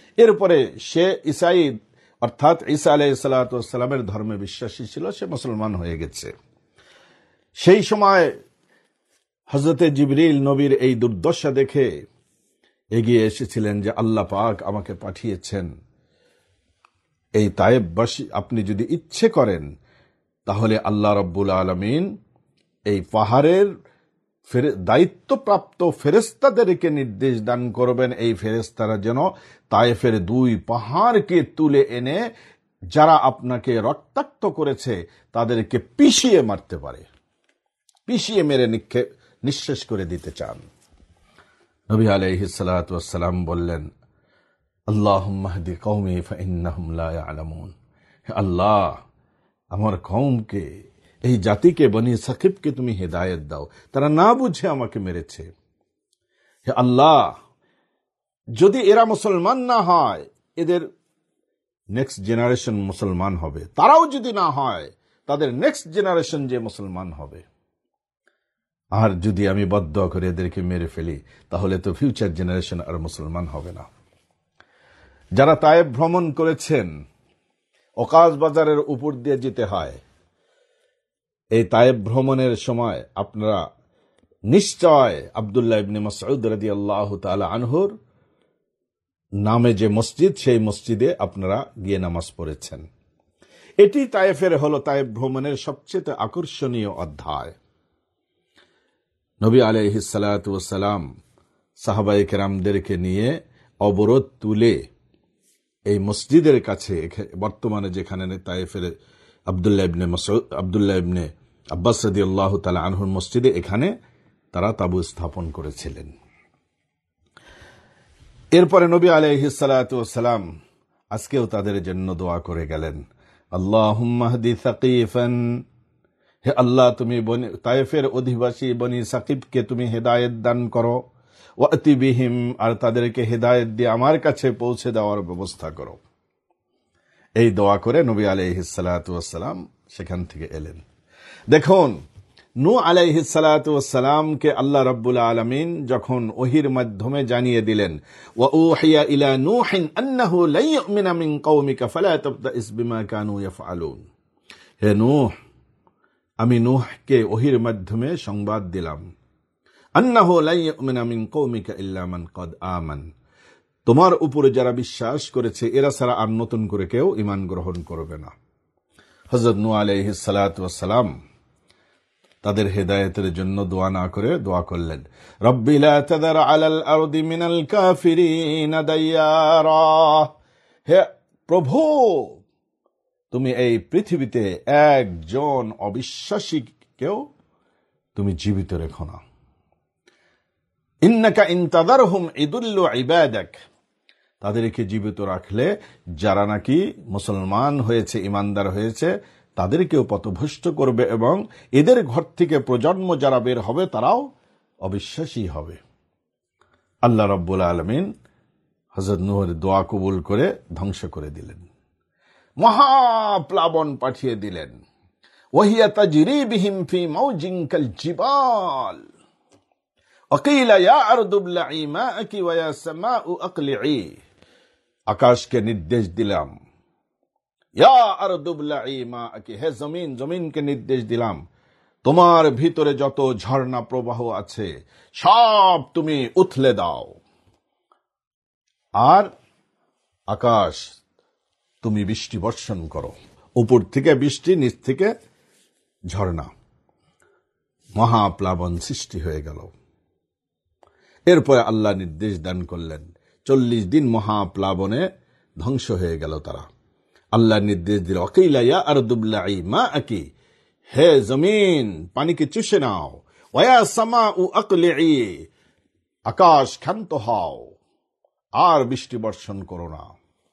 এরপরে সে ঈসাই অর্থাৎ ঈসা আলাইহিস সালাতু ওয়াস সালামের ধর্মে বিশ্বাসী ছিল, সে মুসলমান হয়ে গেছে। সেই সময় হযরতে জিবরিল নবীর এই দুর্দশা দেখে এগিয়ে এসেছিলেন যে আল্লাহ পাক আমাকে পাঠিয়েছেন, এই তায়েববাসী আপনি যদি ইচ্ছে করেন তাহলে আল্লাহ রাব্বুল আলামিন এই পাহাড়ের দায়িত্বপ্রাপ্ত ফেরেশতাদেরকে নির্দেশ দান করবেন, এই ফেরেশতারা যেন তায়েফের 2 পাহাড়কে তুলে এনে যারা আপনাকে রক্তাক্ত করেছে তাদেরকে পিষিয়ে মারতে পারে, পিষিয়ে মেরে নিঃশেষ করে দিতে চান। নবী আলাইহিস সালাতু ওয়াস সালাম বললেন, আল্লাহুম্মা হদি কওমি ফাইন্নাহুম লা ইয়ালামুন। আল্লাহ, আমার কওমকে, এই জাতিকে, বনি সাকিবকে তুমি হেদায়েত দাও, তারা না বুঝে আমাকে মেরেছে। হে আল্লাহ, যদি এরা মুসলমান না হয়, এদের নেক্সট জেনারেশন মুসলমান হবে, তারাও যদি না হয় তাদের নেক্সট জেনারেশন যে মুসলমান হবে। আর যদি আমি বদদুয়া করে এদেরকে মেরে ফেলি তাহলে তো ফিউচার জেনারেশন আর মুসলমান হবে না। যারা তায়েব ভ্রমণ করেছেন, ওকাজ বাজারের উপর দিয়ে যেতে হয়, এই তায়েব ভ্রমণের সময় আপনারা নিশ্চয় আব্দুল্লাহ ইবনে মাসউদ রাদিয়াল্লাহু তাআলা আনহুর নামে যে মসজিদ, সেই মসজিদে আপনারা গিয়ে নামাজ পড়েছেন। এটি তায়েফের হলো তায়েব ভ্রমণের সবচেয়ে আকর্ষণীয় অধ্যায়। নবী আলাইহিস সালাতু ওয়াস সালাম সাহাবায়ে কেরামদেরকে নিয়ে অবরোধ তুলে এই মসজিদের কাছে, বর্তমানে যেখানে তায়েফের আব্দুল্লাহ ইবনে আব্বাস রাদিয়াল্লাহু তাআলা আনহুর মসজিদে, এখানে তারা তাবু স্থাপন করেছিলেন। এরপরে নবী আলাইহিস সালাতু ওয়াস সালাম আজকেও তাদের জন্য দোয়া করে গেলেন, আল্লাহুম্মা হদি সাকিফান, হে আল্লাহ তুমি তায়েফের অধিবাসী বনি সাকিবকে তুমি হেদায়েত দান করো, ওয়াতি বিহিম, আর তাদেরকে হেদায়েত দিয়ে আমার কাছে পৌঁছে দেওয়ার ব্যবস্থা করো। এই দোয়া করে নবী আলাইহিস সালাতু ওয়াস সালাম সেখান থেকে এলেন। দেখুন, নূহ আলাইহিস সালাতু ওয়াস সালামকে আল্লাহ রাব্বুল আলামিন যখন ওহীর মাধ্যমে জানিয়ে দিলেন, ওয়া উহিয়া ইলা নূহিন আন্নাহু লা ইউমিনা মিন কওমিকা ফালা তাবতাইস বিমা কানু ইয়াফআলুন। হে নূহ, আমি নূহকে ওহীর মাধ্যমে সংবাদ দিলাম, আন্নাহু লা ইউমিনা মিন কওমিকা ইল্লা মান ক্বাদ আমান, তোমার উপরে যারা বিশ্বাস করেছে এরা ছাড়া আর নতুন করে কেউ ঈমান গ্রহণ করবে না। হযরত নূহ আলাইহিস সালাতু ওয়াস সালাম তাদের হেদায়েতের জন্য দোয়া না করে দোয়া করলেন, রব্বি লা তাযার আলাল আরদি মিনাল কাফিরিন দাইয়ারা, হে প্রভু তুমি এই পৃথিবীতে একজন অবিশ্বাসীকেও তুমি জীবিত রেখো না। ইন্নাকা ইন তাযারহুম ইদুল্লু ইবাদাক, তাদেরকে জীবিত রাখলে যারা নাকি মুসলমান হয়েছে, ইমানদার হয়েছে, তাদেরকেও পথভ্রষ্ট করবে এবং এদের ঘর থেকে প্রজন্ম যারা বের হবে তারাও অবিশ্বাসী হবে। আল্লাহ রাব্বুল আলামিন হযরত নূহের দোয়া কবুল করে ধ্বংস করে দিলেন, মহাপ্লাবন পাঠিয়ে দিলেন। ওয়াহিয়া তাজরি বিহিম ফি মাউজিন কাল জিবাল ওয়াকিলা ইয়া আরদু ইবলাঈ মাআকি ওয়া ইয়া সামাউ আকলিঈ, আকাশকে নির্দেশ দিলাম, ইয়া আরদু ইবলাঈ মাআকি, হে জমিন, জমিনকে নির্দেশ দিলাম, তোমার ভিতরে যত ঝর্ণা প্রবাহ আছে সব তুমি উথলে দাও, আর আকাশ তুমি বৃষ্টি বর্ষণ করো, উপর থেকে বৃষ্টি, নিচ থেকে ঝর্ণা। মহাপ্লাবন সৃষ্টি হয়ে গেল। এরপরে আল্লাহ নির্দেশ দান করলেন, 40 দিন মহাপ্লাবনে ধ্বংস হয়ে গেল তারা। আল্লাহ নির্দেশ দিল, ওয়াকিলা ইয়া আরদু ইবলাঈ মাআকি, হে জমিন পানিকে চুষে নাও, ওয়া ইয়া সামাউ আকলিঈ, আকাশ ক্ষান্ত হও আর বৃষ্টি বর্ষণ করো না।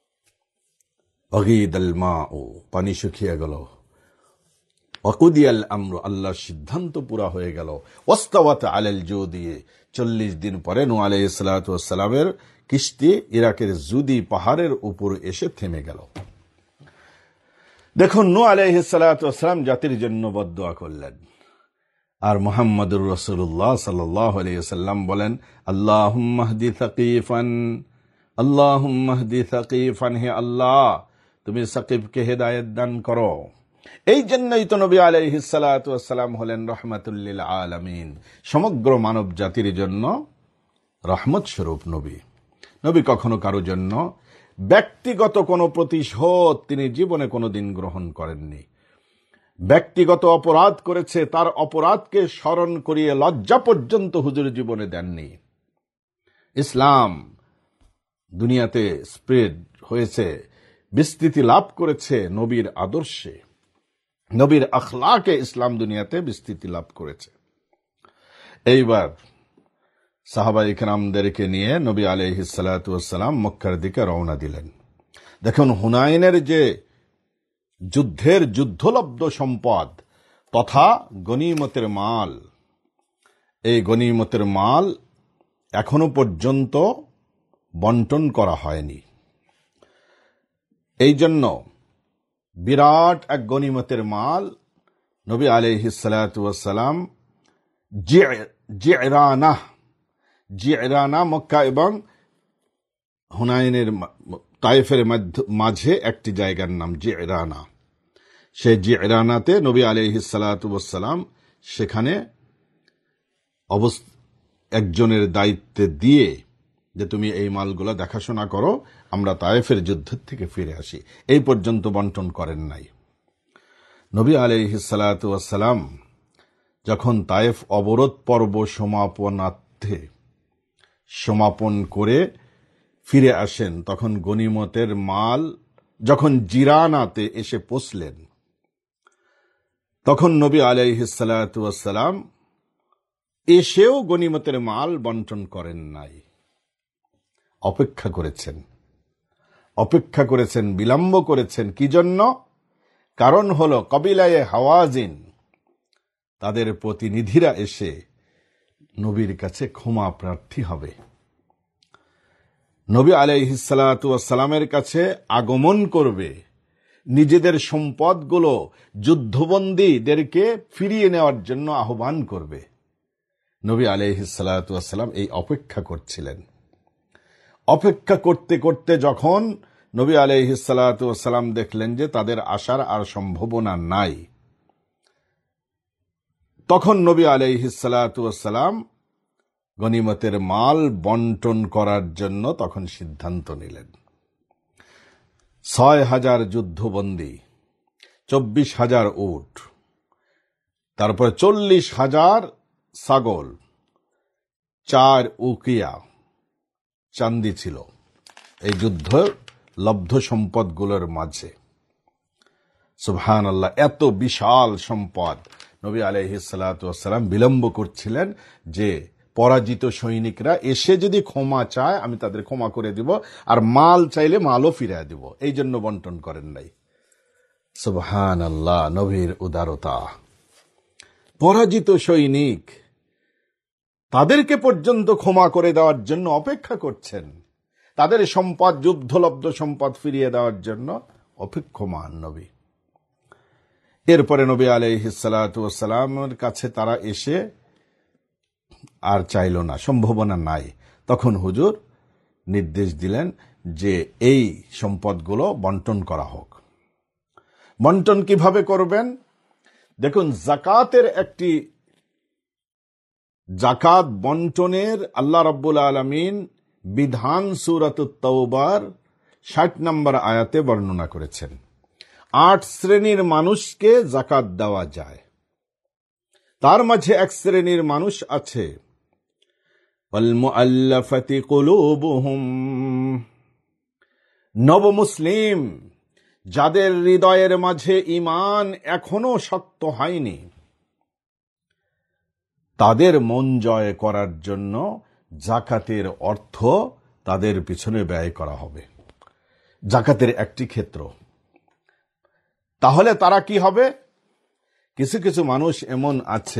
অগীদাল মাউ, পানি শুকিয়ে গেল। ওয়াকুদিয়াল আমরু, আল্লাহর সিদ্ধান্ত পুরা হয়ে গেল। ওয়াস্তাওয়াত আলাল জুদি, 40 দিন পরে নূহ আলাইহিস সালাতু ওয়াস সালামের কিস্তি ইরাকের জুদি পাহাড়ের উপর এসে থেমে গেল। দেখুন, নূহ আলাইহিস সালাতু ওয়াস সালাম জাতির জন্য বদদুয়া করলেন, আর মুহাম্মদুর রাসূলুল্লাহ সাল্লাল্লাহু আলাইহি ওয়াসাল্লাম বলেন, আল্লাহুম্মা হদি সাকিফান আল্লাহুম্মা হদি সাকিফান, হে আল্লাহ তুমি সাকিফকে হেদায়েত দান করো। এই জন্যই তো নবী আলাইহিস সালাতু ওয়াস সালাম হলেন রাহমাতুল লিল আলামিন, সমগ্র মানব জাতির জন্য রহমত স্বরূপ নবী। নবী কখনো কারো জন্য ব্যক্তিগত কোনো প্রতিশোধ তিনি জীবনে কোনোদিন গ্রহণ করেননি। ব্যক্তিগত অপরাধ করেছে, তার অপরাধকে স্মরণ করিয়ে লজ্জা পর্যন্ত হুজুর জীবনে দেননি। ইসলাম দুনিয়াতে স্প্রেড হয়েছে, বিস্তৃতি লাভ করেছে নবীর আদর্শে, নবীর আখলাকে ইসলাম দুনিয়াতে বিস্তৃতি লাভ করেছে। এইবার সাহাবায়ে কেরামদেরকে নিয়ে নবী আলাইহিস সালাতু ওয়াস সালাম মক্কার দিকে রওনা দিলেন। দেখুন, হুনাইনের যে যুদ্ধের যুদ্ধলব্ধ সম্পদ তথা গনিমতের মাল, এই গনিমতের মাল এখনো পর্যন্ত বন্টন করা হয়নি। এই জন্য বিরাট এক গনিমতের মাল নবী আলাইহিস সালাতু ওয়াস সালাম জিরানা, মক্কা এবং হুনাইনের তায়েফের মাঝে একটি জায়গার নাম জিরানা, সেই জিরানাতে নবী আলাইহিস সালাতু ওয়াস সালাম সেখানে একজনের দায়িত্বে দিয়ে যে তুমি এই মালগুলো দেখাশোনা করো, আমরা তায়েফের যুদ্ধ থেকে ফিরে আসি, এই পর্যন্ত বন্টন করেন নাই। নবী আলাইহিস সালাতু ওয়াস সালাম যখন তায়েফ অবরোধ পর্ব সমাপন করে ফিরে আসেন, তখন গনিমতের মাল যখন জিরানাতে এসে পৌঁছলেন, তখন নবী আলাইহিস সালাতু ওয়াস সালাম এসেও গনিমতের মাল বন্টন করেন নাই, অপেক্ষা করেছেন, বিলম্ব করেছেন। কি জন্য? কারণ হলো কবিলায়ে হাওয়াজিন, তাদের প্রতিনিধিরা এসে নবীর কাছে ক্ষমা প্রার্থী হবে, নবী আলাইহিস সালাতু ওয়াস সালামের কাছে আগমন করবে, নিজেদের সম্পদগুলো যুদ্ধবন্দীদেরকে ফিরিয়ে নেওয়ার জন্য আহ্বান করবে। নবী আলাইহিস সালাতু ওয়াস সালাম এই অপেক্ষা করছিলেন। অপেক্ষা করতে করতে যখন নবী আলাইহিস সালাতু ওয়াস সালাম দেখলেন যে তাদের আসার আর সম্ভাবনা নাই, তখন নবী আলাইহিস সালাতু ওয়াস সালাম গনিমতের মাল বন্টন করার জন্য তখন সিদ্ধান্ত নিলেন। ৬,০০০ যুদ্ধবন্দী, ২৪,০০০ উট, তারপর ৪০,০০০ ছাগল, ৪ উকিয়া চাঁদি ছিল এই যুদ্ধ লব্ধ সম্পদগুলোর মাঝে। সুবহানাল্লাহ, এত বিশাল সম্পদ। নবী আলাইহিস সালাতু ওয়াস সালাম বিলম্ব করছিলেন যে পরাজিত সৈনিকরা এসে যদি ক্ষমা চায় আমি তাদের ক্ষমা করে দিব, আর মাল চাইলে মালও ফিরিয়ে দিব, এই জন্য বন্টন করেন নাই। সুবহানাল্লাহ, নবীর উদারতা। পরাজিত সৈনিক, তাদেরকে পর্যন্ত ক্ষমা করে দেওয়ার জন্য অপেক্ষা করছেন, তাদের সম্পদ, যুদ্ধলব্ধ সম্পদ ফিরিয়ে দেওয়ার জন্য অপেক্ষমান নবী। এরপরে নবী আলাইহিস সালাতু ওয়াস সালামের কাছে তারা এসে আর চাইল না, সম্ভাবনা নাই। তখন হুজুর নির্দেশ দিলেন যে এই সম্পদগুলো বন্টন করা হোক। বন্টন কিভাবে করবেন? দেখুন, জাকাত বন্টনের আল্লাহ রাব্বুল আলামিন বিধান সূরাতুত তাওবার ৬০ নম্বর আয়াতে বর্ণনা করেছেন। ৮ শ্রেণীর মানুষকে জাকাত দেওয়া যায়। তার মাঝে এক শ্রেণীর মানুষ আছে, ওয়াল মুআল্লাফাতি কুলুবুহুম, নবমুসলিম, যাদের হৃদয়ের মাঝে ঈমান এখনো শক্ত হয়নি, তাদের মন জয় করার জন্য জাকাতের অর্থ তাদের পিছনে ব্যয় করা হবে। জাকাতের একটি ক্ষেত্র। তাহলে তারা কি হবে? কিছু কিছু মানুষ এমন আছে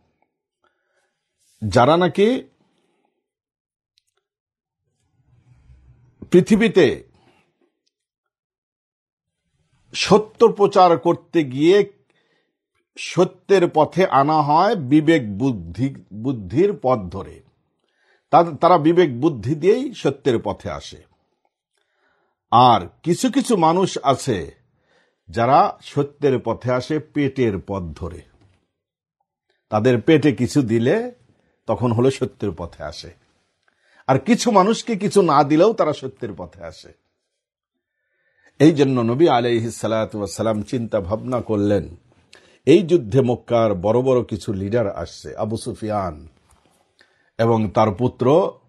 যারা নাকি পৃথিবীতে সত্য প্রচার করতে গিয়ে সত্যের পথে আনা হয় বিবেক বুদ্ধির পথ ধরে। তারা বিবেক বুদ্ধি দিয়েই সত্যের পথে আসে। আর কিছু কিছু মানুষ আছে যারা সত্যের পথে আসে পেটের পথ ধরে, তাদের পেটে কিছু দিলে তখন হলো সত্যের পথে আসে। আর কিছু মানুষকে কিছু না দিলেও তারা সত্যের পথে আসে। এই জন্য নবী আলাইহিস সালাতু ওয়াস সালাম চিন্তা ভাবনা করলেন, এই যুদ্ধে মক্কার বড় বড় কিছু লিডার আসছে, আবু সুফিয়ান এবং তার পুত্র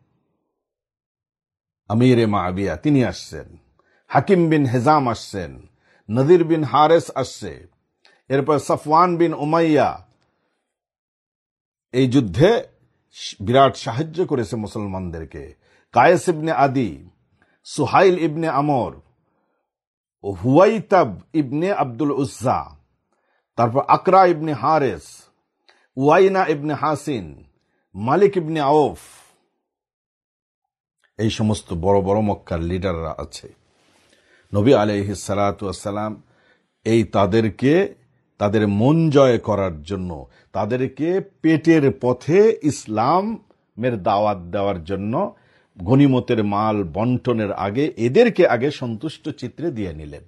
আমিরে মুআবিয়া তিনি আসছেন, হাকিম বিন হিজাম আসছেন, নদির বিন হারেস আসছে, এরপর সাফওয়ান বিন উমাইয়া এই যুদ্ধে বিরাট সাহায্য করেছে মুসলমানদেরকে, কায়েস ইবনে আদি, সুহাইল ইবনে আমর, হুয়াইতাব ইবনে আব্দুল উজ্জা, তারপর আকরা ইবনে হারেস, উয়াইনা ইবনে হাসিন, মালিক ইবনে আউফ, এই সমস্ত বড় বড় মক্কার লিডাররা আছে। নবী আলাইহিস সালাতু ওয়াস সালাম এই তাদেরকে তাদের মন জয় করার জন্য, তাদেরকে পেটের পথে ইসলামের দাওয়াত দেওয়ার জন্য গনিমতের মাল বন্টনের আগে এদেরকে আগে সন্তুষ্ট চিত্রে দিয়ে নিলেন।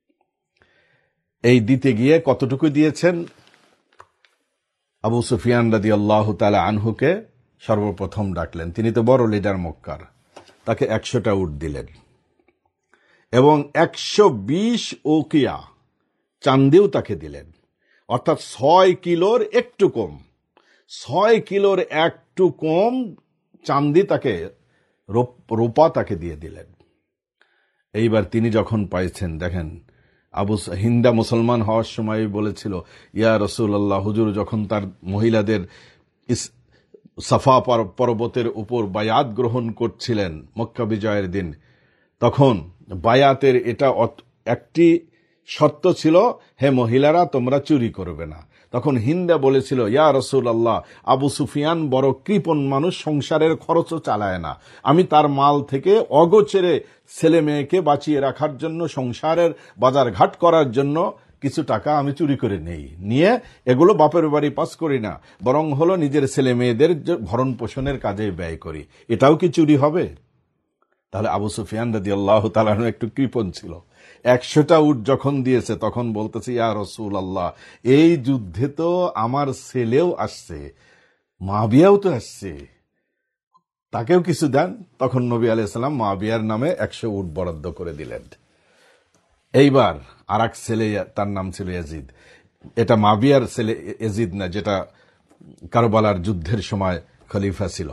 এই দিতে গিয়ে কতটুকু দিয়েছেন? আবু সুফিয়ান রাদিয়াল্লাহু তাআলা আনহুকে সর্বপ্রথম ডাকলেন, তিনি তো বড় লিডার মক্কার, তাকে 100টা উট দিলেন এবং 120 ওকিয়া চান্দিও তাকে দিলেন, অর্থাৎ 6 কিলোর একটু কম, 6 কিলোর একটু কম চান্দি তাকে, রূপা তাকে দিয়ে দিলেন। এইবার তিনি যখন পাইছেন, দেখেন হিন্দা মুসলমান হওয়ার সময় বলেছিল, ইয়া রাসূলুল্লাহ, হুজুর যখন তার মহিলাদের সাফা পর্বতের উপর বায়াত গ্রহণ করছিলেন মক্কা বিজয়ের দিন, তখন বায়াতের এটা একটি শর্ত ছিল, হে মহিলারা তোমরা চুরি করবে না। তখন হিন্দা বলেছিল, ইয়া রাসূলুল্লাহ, আবু সুফিয়ান বড় কৃপণ মানুষ, সংসারের খরচও চালায় না, আমি তার মাল থেকে অগোচরে ছেলে মেয়েকে বাঁচিয়ে রাখার জন্য, সংসারের বাজার ঘাট করার জন্য কিছু টাকা আমি চুরি করে নেই, নিয়ে এগুলো বাপের বাড়ি পাস করি না, বরং হলো নিজের ছেলে মেয়েদের ভরণ পোষণের কাজে ব্যয় করি, এটাও কি চুরি হবে? তাহলে আবু সুফিয়ান রাদিয়াল্লাহু তাআলা আনহু একটু কৃপণ ছিল। 100টা উট যখন দিয়েছে তখন বলতেছে, ইয়া রাসূলুল্লাহ, এই যুদ্ধে তো আমার ছেলেও আসছে, মুআবিয়াও তো আসছে, তাকেও কিছু দেন। তখন নবী আলাইহিস সালাম মুআবিয়ার নামে 100 উট বরাদ্দ করে দিলেন। এইবার আরেক ছেলে, তার নাম ছিল ইয়াজিদ, এটা মুআবিয়ার ছেলে ইয়াজিদ না, যেটা কারবালার যুদ্ধের সময় খলিফা ছিল,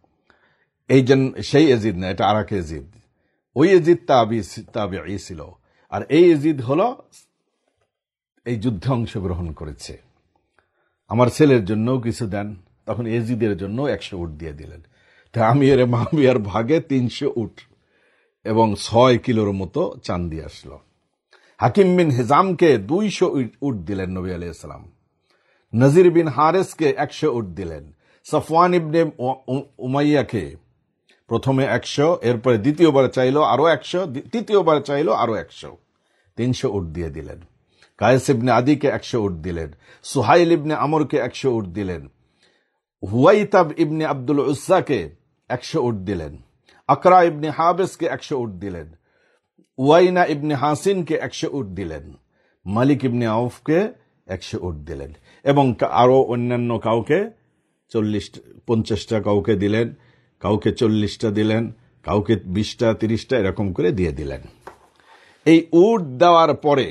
সেই ইয়াজিদ না, এটা আরেক ইয়াজিদ। ওই ইয়াজিদ তাবিঈ ছিল, আর এই ইয়াজিদ হলো এই যুদ্ধে অংশগ্রহণ করেছে। আমার ছেলের জন্যও কিছু দেন। তখন ইয়াজিদের জন্য 100 উট দিয়ে দিলেন। তা মুআবিয়ার ভাগে 300 উট এবং 6 কিলোর মতো চাঁদি আসলো। হাকিম বিন হিজামকে 200 উট দিলেন নবী আলাইহিস সালাম। নজির বিন হারেসকে 100 উট দিলেন। সাফওয়ান ইবনে উমাইয়াকে প্রথমে 100, এরপরে দ্বিতীয়বার চাইলো আরো 100, তৃতীয়বার চাইলো আরো 100, 300 উট দিয়ে দিলেন। কায়েস ইবনে আদিকে 100 উট দিলেন। সুহাইল ইবনে আমরকে 100 উট দিলেন। হুয়াইতাব ইবনে আব্দুল উজ্জাকে 100 উট দিলেন। আকরা ইবনে হাবেসকে 100 উট দিলেন। উয়াইনা ইবনে হাসিনকে 100 উট দিলেন। মালিক ইবনে আউফকে 100 উট দিলেন এবং আরো অন্যান্য কাউকে 50টা কাউকে দিলেন, কাউকে 40টা দিলেন, কাউকে 20টা 30টা এরকম করে দিয়ে দিলেন। এই উট দেওয়ার পরে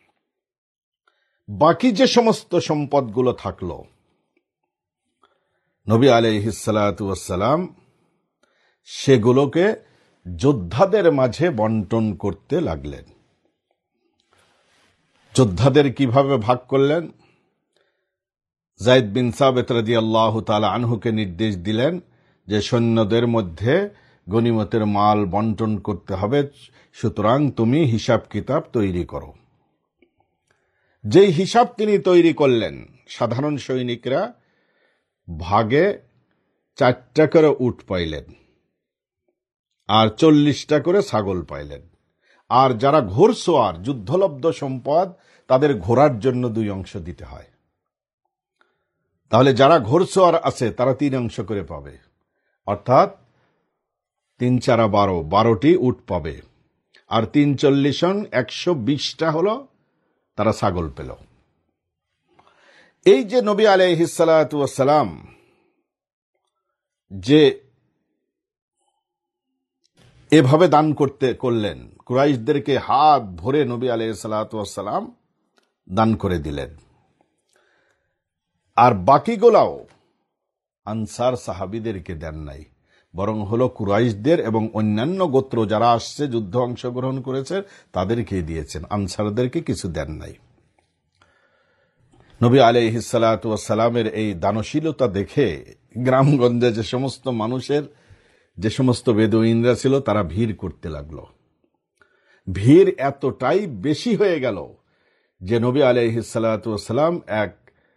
বাকি যে সমস্ত সম্পদগুলো থাকলো, নবী আলাইহিস সালাতু ওয়াস সালাম সেগুলোকে যোদ্ধাদের মাঝে বন্টন করতে লাগলেন। যোদ্ধাদের কিভাবে ভাগ করলেন? যায়েদ বিন সাবিত রাদিয়াল্লাহু তাআলা আনহুকে নির্দেশ দিলেন যে সৈন্যদের মধ্যে গনিমতের মাল বন্টন করতে হবে, সুতরাং তুমি হিসাব কিতাব তৈরি করো। যেই হিসাব তিনি তৈরি করলেন, সাধারণ সৈনিকরা ভাগে 4টা করে উট পাইলেন আর 40টা করে ছাগল পাইলেন। আর যারা ঘোড়সওয়ার, যুদ্ধলব্ধ সম্পদ, তাদের ঘোড়ার জন্য 2 অংশ দিতে হয়। তাহলে যারা ঘোড়সওয়ার আছে তারা 3 অংশ করে পাবে, অর্থাৎ 3 4 12, 12টি উট পাবে। আর 43 জন 120টা হলো তারা ছাগল পেল। এই যে নবী আলাইহিস সালাতু ওয়াস সালাম যে এভাবে দান করলেন, কুরাইশদেরকে হাত ভরে নবী আলাইহিস সালাতু ওয়াস সালাম দান করে দিলেন। আর বাকিগুলাও আনসার সাহাবীদেরকে দেন নাই, বরং হলো কুরাইশদের এবং অন্যান্য গোত্র যারা আসছে যুদ্ধ অংশগ্রহণ করেছে তাদেরকে দিয়েছেন, আনসারদেরকে কিছু দেন নাই। নবী আলাইহিস সালাতু ওয়াস সালামের এই দানশীলতা দেখে গ্রামগঞ্জে যে সমস্ত মানুষের, যে সমস্ত বেদুইনরা ছিল তারা ভিড় করতে লাগলো। ভিড় এতটাই বেশি হয়ে গেল যে নবী আলাইহিস সালাতু ওয়াস সালাম এক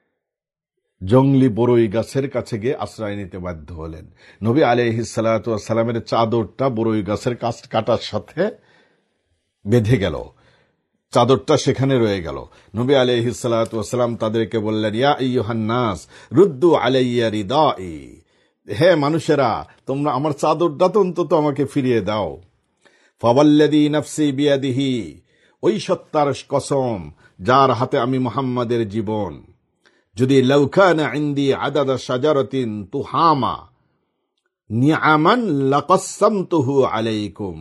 জঙ্গলি বড়ই গাছের কাছে গিয়ে আশ্রয় নিতে বাধ্য হলেন। নবী আলাইহিস সালাতু ওয়াস সালামের চাদরটা বড়ই গাছের কাটার সাথে বেঁধে গেল, চাদরটা সেখানে রয়ে গেল। নবী আলাইহিস সালাতু ওয়াস সালাম তাদেরকে বললেন, ইয়া আইয়ুহান নাস রুদ্দু আলাইয়া রিদাই, হে মানুষেরা, তোমরা আমার চাদরটা তো অন্তত আমাকে ফিরিয়ে দাও। ফাওয়াল্লাযী নাফসি বিয়াদিহি, ওই সত্তার কসম যার হাতে আমি মুহাম্মাদের জীবন, যদি লাউ কানা ইনদি আদাদা শাজারাতিন তুহামা নিআমান লাকাসসামতুহু আলাইকুম,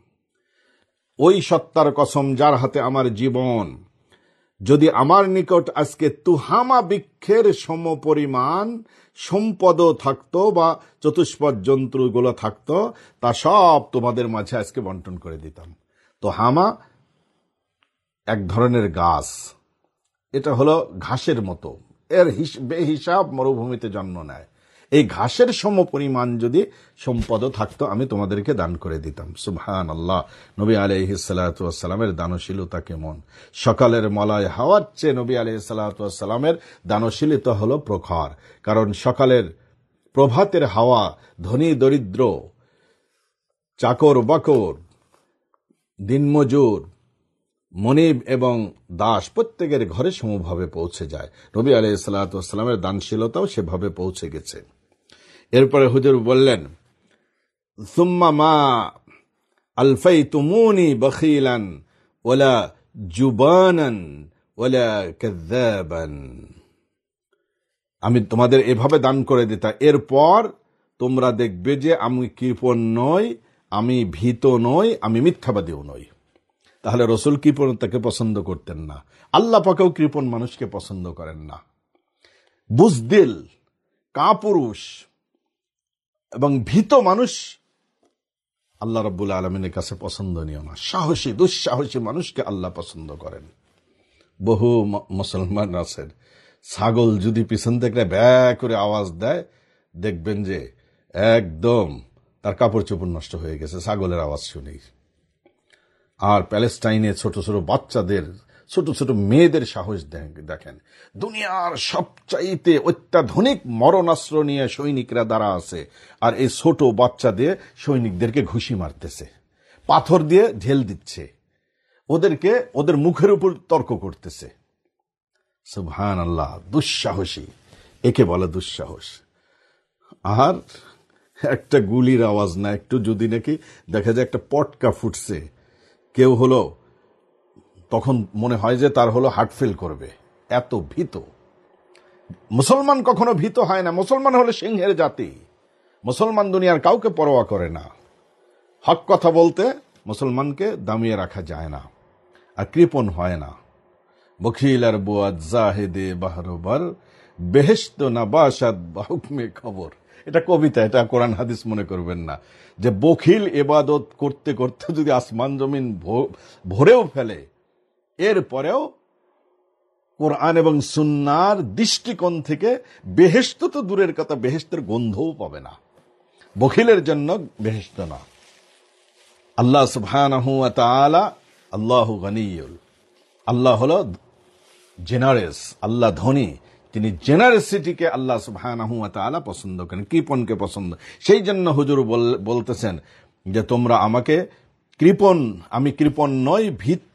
ওই সত্তার কসম যার হাতে আমার জীবন, যদি আমার নিকট আজকে তুহামা বৃক্ষের সমপরিমাণ সম্পদও থাকতো বা চতুষ্পদ জন্তুগুলো থাকতো, তা সব তোমাদের মাঝে আজকে বন্টন করে দিতাম। তুহামা এক ধরনের গাছ, এটা হলো ঘাসের মতো, এর বেহিসাব মরুভূমিতে জন্ম নেয়। এই ঘাসের সমপরিমাণ যদি সম্পদও থাকতো আমি তোমাদেরকে দান করে দিতাম। সুবহানাল্লাহ, নবী আলাইহিস সালাতু ওয়াস সালামের দানশীলতা কেমন! সকালের মলয় হাওয়ার চেয়ে নবী আলাইহিস সালাতু ওয়াস সালামের দানশীলতা হলো প্রখর। কারণ সকালের প্রভাতের হাওয়া ধনী দরিদ্র, চাকর বাকর, দিনমজুর, মনিব এবং দাস প্রত্যেকের ঘরে সমভাবে পৌঁছে যায়। নবী আলাইহিস সালাতু ওয়াস সালামের দানশীলতাও সেভাবে পৌঁছে গেছে। এরপরে হুজুর বললেন, সুম্মা মা আলফাইতুমুনি বখিলান ওয়ালা জুবানান ওয়ালা কাযাবান, আমি তোমাদের এভাবে দান করে দিতাম, এরপর তোমরা দেখবে যে আমি কৃপণ নই, আমি ভীত নই, আমি মিথ্যাবাদীও নই। তাহলে রসুল কৃপণতাকে পছন্দ করতেন না, আল্লাহ পাকেও কৃপণ মানুষকে পছন্দ করেন না। বুজদিল, কাপুরুষ এবং ভীত মানুষ আল্লাহ রাব্বুল আলামিনের কাছে পছন্দনীয় না। সাহসী, দুঃসাহসী মানুষকে আল্লাহ পছন্দ করেন। বহু মুসলমান আছেন, ছাগল যদি পিছন থেকে ব্যা করে আওয়াজ দেয়, দেখবেন যে একদম তার কাপড় চোপড় নষ্ট হয়ে গেছে ছাগলের আওয়াজ শুনেই। আর প্যালেস্টাইনে ছোট ছোট বাচ্চাদের, ছোট ছোট মেয়েদের সাহস দেখেন। দুনিয়ার সবচাইতে অত্যাধুনিক মরণাস্ত্র নিয়ে সৈনিকরা দাঁড়া আছে, আর এই ছোট বাচ্চা দিয়ে সৈনিকদেরকে ঘুষি মারতেছে, পাথর দিয়ে ঢেল দিচ্ছে, ওদেরকে ওদের মুখের উপর তর্ক করতেছে। সুবহানাল্লাহ, দুঃসাহসী, একে বলে দুঃসাহস। আর একটা গুলির আওয়াজ না, একটু যদি নাকি দেখা যায় একটা পটকা ফুটছে, কেউ হলো, তখন মনে হয় যে তার হলো হার্ট ফেল করবে, এত ভীত। মুসলমান কখনো ভীত হয় না, মুসলমান হলো সিংহের জাতি। মুসলমান দুনিয়ার কাউকে পরোয়া করে না। হক কথা বলতে মুসলমানকে দামিয়ে রাখা যায় না, আর কৃপণ হয় না। বখিল আর বুয়াদ জাহেদে বাহরবার বেহেশত নাবাসাদ বাহুকমে খবর, এটা কবিতা, এটা কোরআন হাদিস মনে করবেন না। যে বখিল ইবাদত করতে করতে যদি আসমান জমিন ভরেও ফেলে, এরপরেও কোরআন এবং সুন্নাহর দৃষ্টিকোণ থেকে বেহেশত তো দূরের কথা, বেহেশতের গন্ধও পাবে না। বখিলের জন্য বেহেশত না। আল্লাহ সুবহানাহু ওয়া তাআলা আল্লাহু গনিয়ুল, আল্লাহ হলো জেনারেস, আল্লাহ ধনী, তিনি জেনারেসিটিকে আল্লাহ সুবহানাহু ওয়া তাআলা পছন্দ করেন, কৃপণকে পছন্দ। সেই জন্য হুজুর বলতেছেন যে তোমরা আমাকে কৃপণ, আমি কৃপণ নই,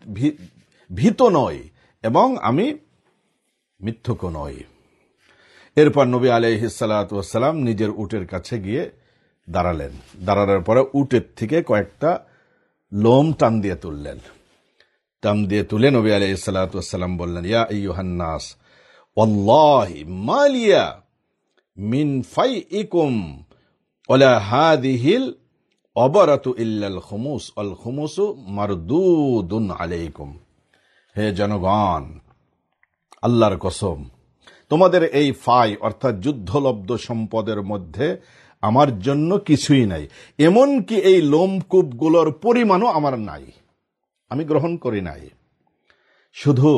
ভীত নই, এবং আমি মিথ্যুক নই। এরপর নবী আলাইহিস সালাতু ওয়াস সালাম নিজের উটের কাছে গিয়ে দাঁড়ালেন। দাঁড়ানোর পরে উটের থেকে কয়েকটা লোম টান দিয়ে তুললেন। টান দিয়ে তুলে নবী আলাইহিস সালাতু ওয়াস সালাম বললেন, ইয়া আইয়ুহান নাস ওয়াল্লাহি মা লিয়া মিন ফাইইকুম ওয়ালা হাযিহিল অবরাতু ইল্লাল খুমুস আল খুমুসু মারদুদুন আলাইকুম। হে জনগণ, আল্লাহর কসম, তোমাদের এই ফাই অর্থাৎ যুদ্ধলব্ধ সম্পদের মধ্যে আমার জন্য কিছুই নাই, এমনকি এই লোমকূপগুলোর পরিমাণও আমার নাই, আমি গ্রহণ করি নাই। শুধু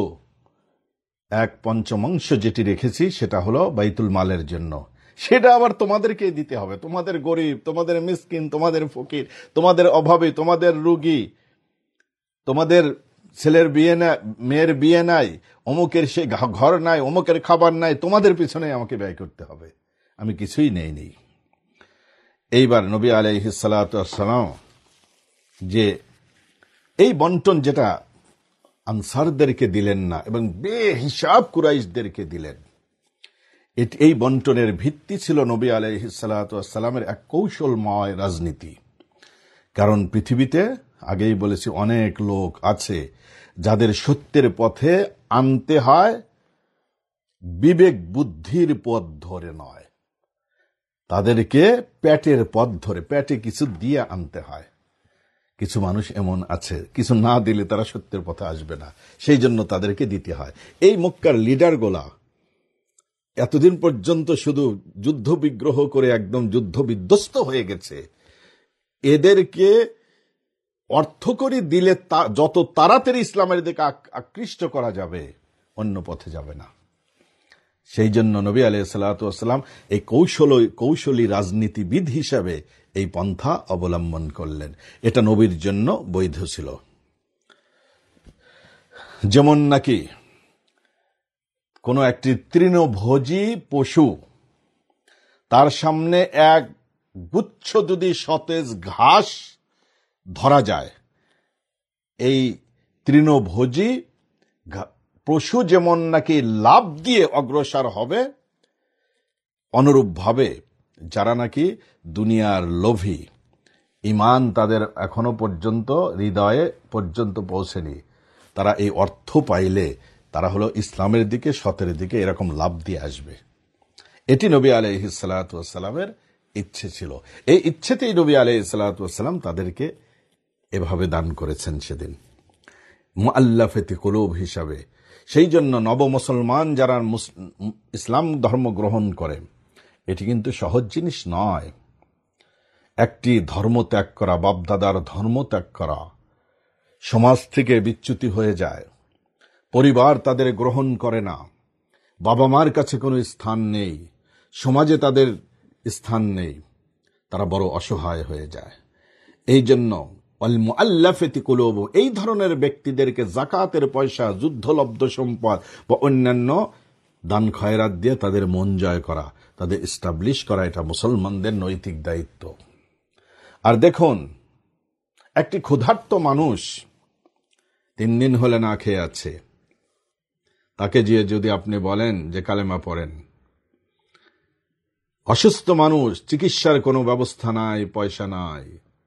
1/5 যেটি রেখেছি সেটা হলো বাইতুল মালের জন্য, সেটা আবার তোমাদেরকে দিতে হবে। তোমাদের গরিব, তোমাদের মিসকিন, তোমাদের ফকির, তোমাদের অভাবী, তোমাদের রোগী, তোমাদের ছেলের বিয়ে নাই, মেয়ের বিয়ে নাই, অমুকের সে ঘর নাই, অমুকের খাবার নাই, তোমাদের পিছনে আমাকে ব্যয় করতে হবে, আমি কিছুই নেইনি। এইবার নবী আলাইহিস সালাতু ওয়াস সালাম যে এই বন্টন যেটা আনসারদেরকে দিলেন না এবং বেহিসাব কুরাইশদেরকে দিলেন, এই বন্টনের ভিত্তি ছিল নবী আলাইহিস সালাতু ওয়াস সালামের এক কৌশলময় রাজনীতি। কারণ পৃথিবীতে আগেই বলেছি অনেক লোক আছে যাদের সত্যের পথে আনতে হয় বিবেক বুদ্ধির পথ ধরে নয়, তাদেরকে পেটের পথ ধরে, পেটে কিছু দিয়ে আনতে হয়। কিছু মানুষ এমন আছে, কিছু না দিলে তারা সত্যের পথে আসবে না, সেই জন্য তাদেরকে দিতে হয়। এই মক্কার লিডারগুলা এতদিন পর্যন্ত শুধু যুদ্ধ বিগ্রহ করে একদম যুদ্ধ বিধ্বস্ত হয়ে গেছে, এদেরকে অর্থকরী দিলে যত তাড়াতাড়ি ইসলামের দিকে আকৃষ্ট করা যাবে, অন্য পথে যাবে না। সেই জন্য নবী আলাইহিস সালাতু ওয়াস সালাম এই কৌশলী রাজনীতিবিদ হিসাবে এই পন্থা অবলম্বন করলেন। এটা নবীর জন্য বৈধ ছিল। যেমন নাকি কোনো একটি তৃণভোজী পশু, তার সামনে এক গুচ্ছ যদি সতেজ ঘাস ধরা যায়, এই তৃণভোজী পশু যেমন নাকি লাভ দিয়ে অগ্রসর হবে, অনুরূপভাবে যারা নাকি দুনিয়ার লোভী, ঈমান তাদের এখনো পর্যন্ত হৃদয়ে পর্যন্ত পৌঁছেনি, তারা এই অর্থ পাইলে তারা হলো ইসলামের দিকে, সতের দিকে এরকম লাভ দিয়ে আসবে। এটি নবী আলাইহিস সালাতু ওয়াস সালামের ইচ্ছে ছিল। এই ইচ্ছেতেই নবী আলাইহিস সালাতু ওয়াস সালাম তাদেরকে এভাবে দান করেছেন সেদিন মুআল্লাফাতি কুলুব হিসাবে। সেই জন্য নব মুসলমান যারা ইসলাম ধর্ম গ্রহণ করে, এটি কিন্তু সহজ জিনিস নয়। একটি ধর্ম ত্যাগ করা, বাপদাদার ধর্ম ত্যাগ করা, সমাজ থেকে বিচ্যুতি হয়ে যায়, পরিবার তাদের গ্রহণ করে না, বাবা মার কাছে কোনো স্থান নেই, সমাজে তাদের স্থান নেই, তারা বড় অসহায় হয়ে যায়। এই জন্য ওয়াল মুআল্লাফাতি কুলুব, এই ধরনের ব্যক্তিদেরকে যাকাতের পয়সা, যুদ্ধলব্ধ সম্পদ বা অন্যান্য দান খয়রাত দিয়ে তাদের মন জয় করা, তাদের এস্টাবলিশ করা, এটা মুসলমানদের নৈতিক দায়িত্ব। আর দেখুন, একটি ক্ষুধার্ত মানুষ 3 দিন হলে না খেয়ে আছে, তাকে যদি আপনি বলেন যে কালেমা পড়েন, অসুস্থ মানুষ, চিকিৎসার কোনো ব্যবস্থা নাই, পয়সা নাই,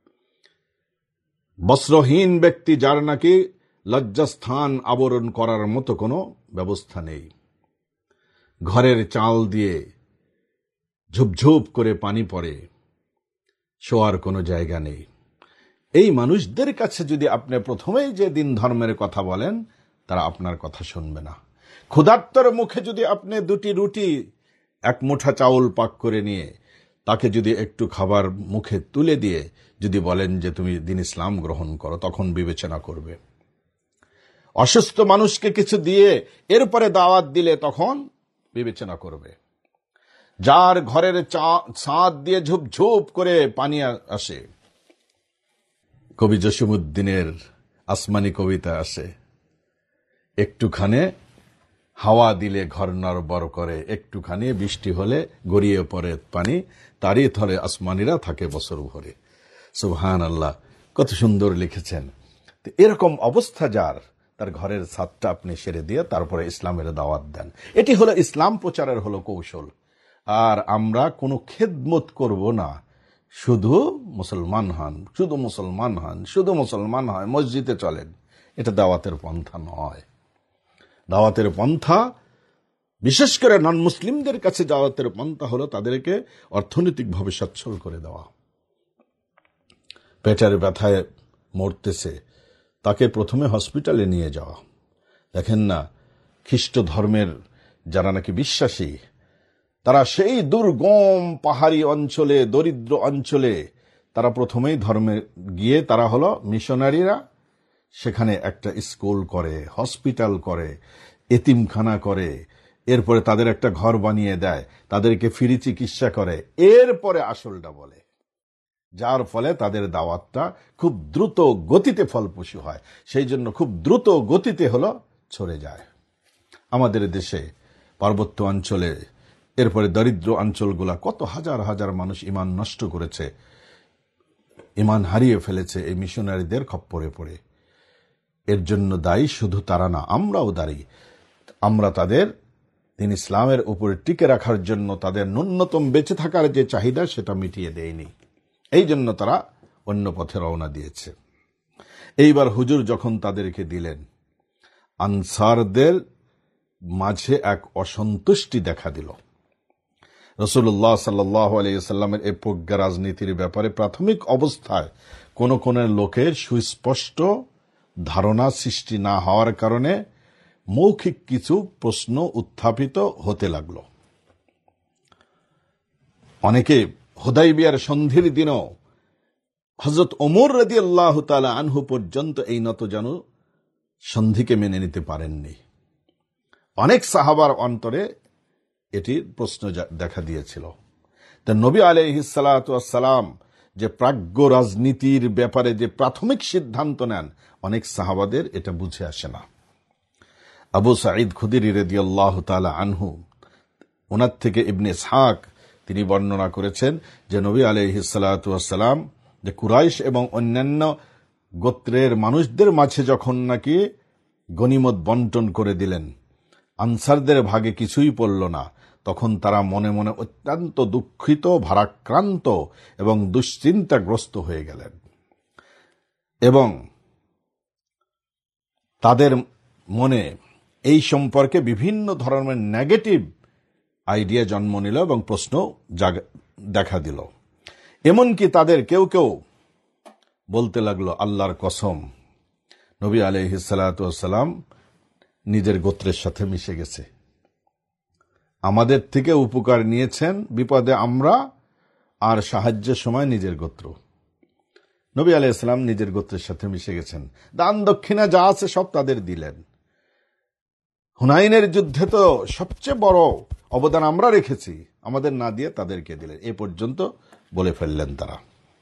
বস্ত্রহীন ব্যক্তি যার নাকি লজ্জাস্থান আবরণ করার মতো কোনো ব্যবস্থা নেই, ঘরের চাল দিয়ে ঝুপঝুপ করে পানি পড়ে, শোয়ার কোনো জায়গা নেই, এই মানুষদের কাছে যদি আপনি প্রথমেই যে দিন ধর্মের কথা বলেন, তারা আপনার কথা শুনবে না। ক্ষুধার্তর মুখে যদি আপনি 2টি রুটি, 1 মুঠা চাউল পাক করে নিয়ে তাকে যদি একটু খাবার মুখে তুলে দিয়ে যদি বলেন যে তুমি দিন ইসলাম গ্রহণ করো, তখন বিবেচনা করবে। অসুস্থ মানুষকে কিছু দিয়ে এরপরে দাওয়াত দিলে তখন বিবেচনা করবে। যার ঘরের ছাদ দিয়ে ঝুপঝুপ করে পানি আসে, কবি জসিমউদ্দিনের আসমানি কবিতা আসে, একটুখানে হাওয়া দিলে ঘর নড়বড় করে, একটুখানি বৃষ্টি হলে গড়িয়ে পড়ে পানি, তারই থরে আসমানিরা থাকে বছর ভরে। সুবহানাল্লাহ, কত সুন্দর লিখেছেন। এরকম অবস্থা যার, তার ঘরের ছাদটা আপনি সেরে দিয়ে তারপরে ইসলামের দাওয়াত দেন, এটি হলো ইসলাম প্রচারের হলো কৌশল। আর আমরা কোনো খেদমত করব না, শুধু মুসলমান হন, শুধু মুসলমান হন, শুধু মুসলমান হয়, মসজিদে চলেন, এটা দাওয়াতের পন্থা নয়। দাওয়াতের পন্থা, বিশেষ করে নন মুসলিমদের কাছে দাওয়াতের পন্থা হলো তাদেরকে অর্থনৈতিকভাবে সচ্ছল করে দেওয়া। পেটের ব্যথায় মরতেছে, তাকে প্রথমে হসপিটালে নিয়ে যাওয়া। দেখেন না, খ্রিস্ট ধর্মের যারা নাকি বিশ্বাসী, তারা সেই দুর্গম পাহাড়ি অঞ্চলে, দরিদ্র অঞ্চলে, তারা প্রথমেই ধর্মে গিয়ে তারা হলো মিশনারিরা, সেখানে একটা স্কুল করে, হসপিটাল করে, এতিমখানা করে, এরপরে তাদের একটা ঘর বানিয়ে দেয়, তাদেরকে ফ্রি চিকিৎসা করে, এরপরে আসলটা বলে, যার ফলে তাদের দাওয়াতটা খুব দ্রুত গতিতে ফলপ্রসূ হয়। সেই জন্য খুব দ্রুত গতিতে হলো ছড়ে যায়। আমাদের দেশে পার্বত্য অঞ্চলে, এরপরে দরিদ্র অঞ্চলগুলা, কত হাজার হাজার মানুষ ইমান নষ্ট করেছে, ইমান হারিয়ে ফেলেছে এই মিশনারিদের খপ্পরে পড়ে। এর জন্য দায়ী শুধু তারা না, আমরাও দায়ী। আমরা তাদের দিন ইসলামের উপরে টিকে রাখার জন্য তাদের ন্যূনতম বেঁচে থাকার যে চাহিদা সেটা মিটিয়ে দেয়নি, এই জন্য তারা অন্য পথে রওনা দিয়েছে। এইবার হুজুর যখন তাদেরকে দিলেন, আনসারদের মাঝে এক অসন্তুষ্টি দেখা দিল। রাসূলুল্লাহ সাল্লাল্লাহু আলাইহি ওয়াসাল্লামের এই প্রজ্ঞা রাজনীতির ব্যাপারে প্রাথমিক অবস্থায় কোন কোন লোকের সুস্পষ্ট ধারণা সৃষ্টি না হওয়ার কারণে মৌখিক কিছু প্রশ্ন উত্থাপিত হতে লাগল। অনেকে হুদাইবিয়ার সন্ধির দিনও হযরত ওমর রাদিয়াল্লাহু তাআলা আনহু পর্যন্ত এই নতজানু সন্ধিকে মেনে নিতে পারেননি। অনেক সাহাবার অন্তরে এটির প্রশ্ন দেখা দিয়েছিল। তা নবী আলাইহিস সালাতু ওয়াস সালাম যে প্রাজ্ঞ রাজনীতির ব্যাপারে যে প্রাথমিক সিদ্ধান্ত নেন, অনেক সাহাবাদের এটা বুঝে আসে না। আবু সাঈদ খুদরি রাদিয়াল্লাহু তাআলা আনহু, ওনার থেকে ইবনে ইসহাক তিনি বর্ণনা করেছেন যে নবী আলাইহিস সালাতু ওয়াস সালাম যে কুরাইশ এবং অন্যান্য গোত্রের মানুষদের মাঝে যখন নাকি গনিমত বন্টন করে দিলেন, আনসারদের ভাগে কিছুই পড়ল না, তখন তারা মনে মনে অত্যন্ত দুঃখিত, ভারাক্রান্ত এবং দুশ্চিন্তাগ্রস্ত হয়ে গেলেন এবং তাদের মনে এই সম্পর্কে বিভিন্ন ধরনের নেগেটিভ আইডিয়া জন্ম নিল এবং প্রশ্ন দেখা দিল। এমনকি তাদের কেউ কেউ বলতে লাগলো, আল্লাহর কসম, নবী আলাইহিস সালাতু ওয়াস সালাম নিজের গোত্রের সাথে মিশে গেছে, আমাদের থেকে উপকার নিয়েছেন বিপদে আমরা, আর সাহায্যের সময় নিজের গোত্র। নবী আলাইহিস সালাম নিজের গোত্রের সাথে মিশে গেছেন, দান দক্ষিণা যা আছে সব তাদের দিলেন। হুনাইনের যুদ্ধে তো সবচেয়ে বড় অবদান আমরা রেখেছি, আমাদের না দিয়ে তাদেরকে দিলেন, এ পর্যন্ত বলে ফেললেন তারা।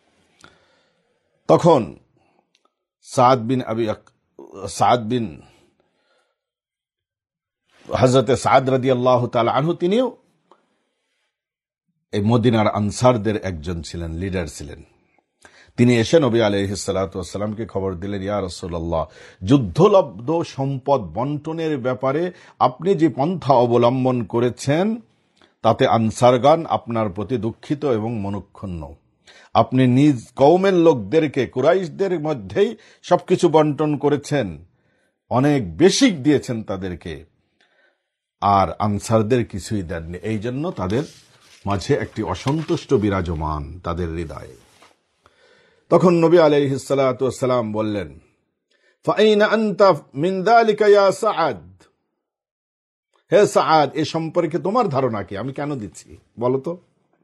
তখন হযরতে সাদ রাদিয়াল্লাহু তাআলা আনহু, তিনিও এই মদিনার আনসারদের একজন ছিলেন, লিডার ছিলেন। তিনি এসে নবী আলাইহিস সালাতু ওয়াস সালামকে খবর দিলেন, ইয়া রাসূলুল্লাহ, যুদ্ধলব্ধ সম্পদ বন্টনের ব্যাপারে আপনি যে পন্থা অবলম্বন করেছেন তাতে আনসারগণ আপনার প্রতি দুঃখিত এবং মনক্ষুণ্ণ। আপনি নিজ কওমের লোকদেরকে, কুরাইশদের মধ্যেই সবকিছু বন্টন করেছেন, অনেক বেশি দিয়েছেন তাদেরকে, আর আনসারদের কিছুই দেননি। এই জন্য তাদের মাঝে একটি অসন্তুষ্ট বিরাজমান তাদের হৃদয়ে। তখন নবী আলাইহিস সালাতু ওয়াস সালাম বললেন, ফাআইনা আনতা মিন যালিকা ইয়া সাআদ, হে সাআদ, এ সম্পর্কে তোমার ধারণা কি? আমি কেন দিচ্ছি বলো তো,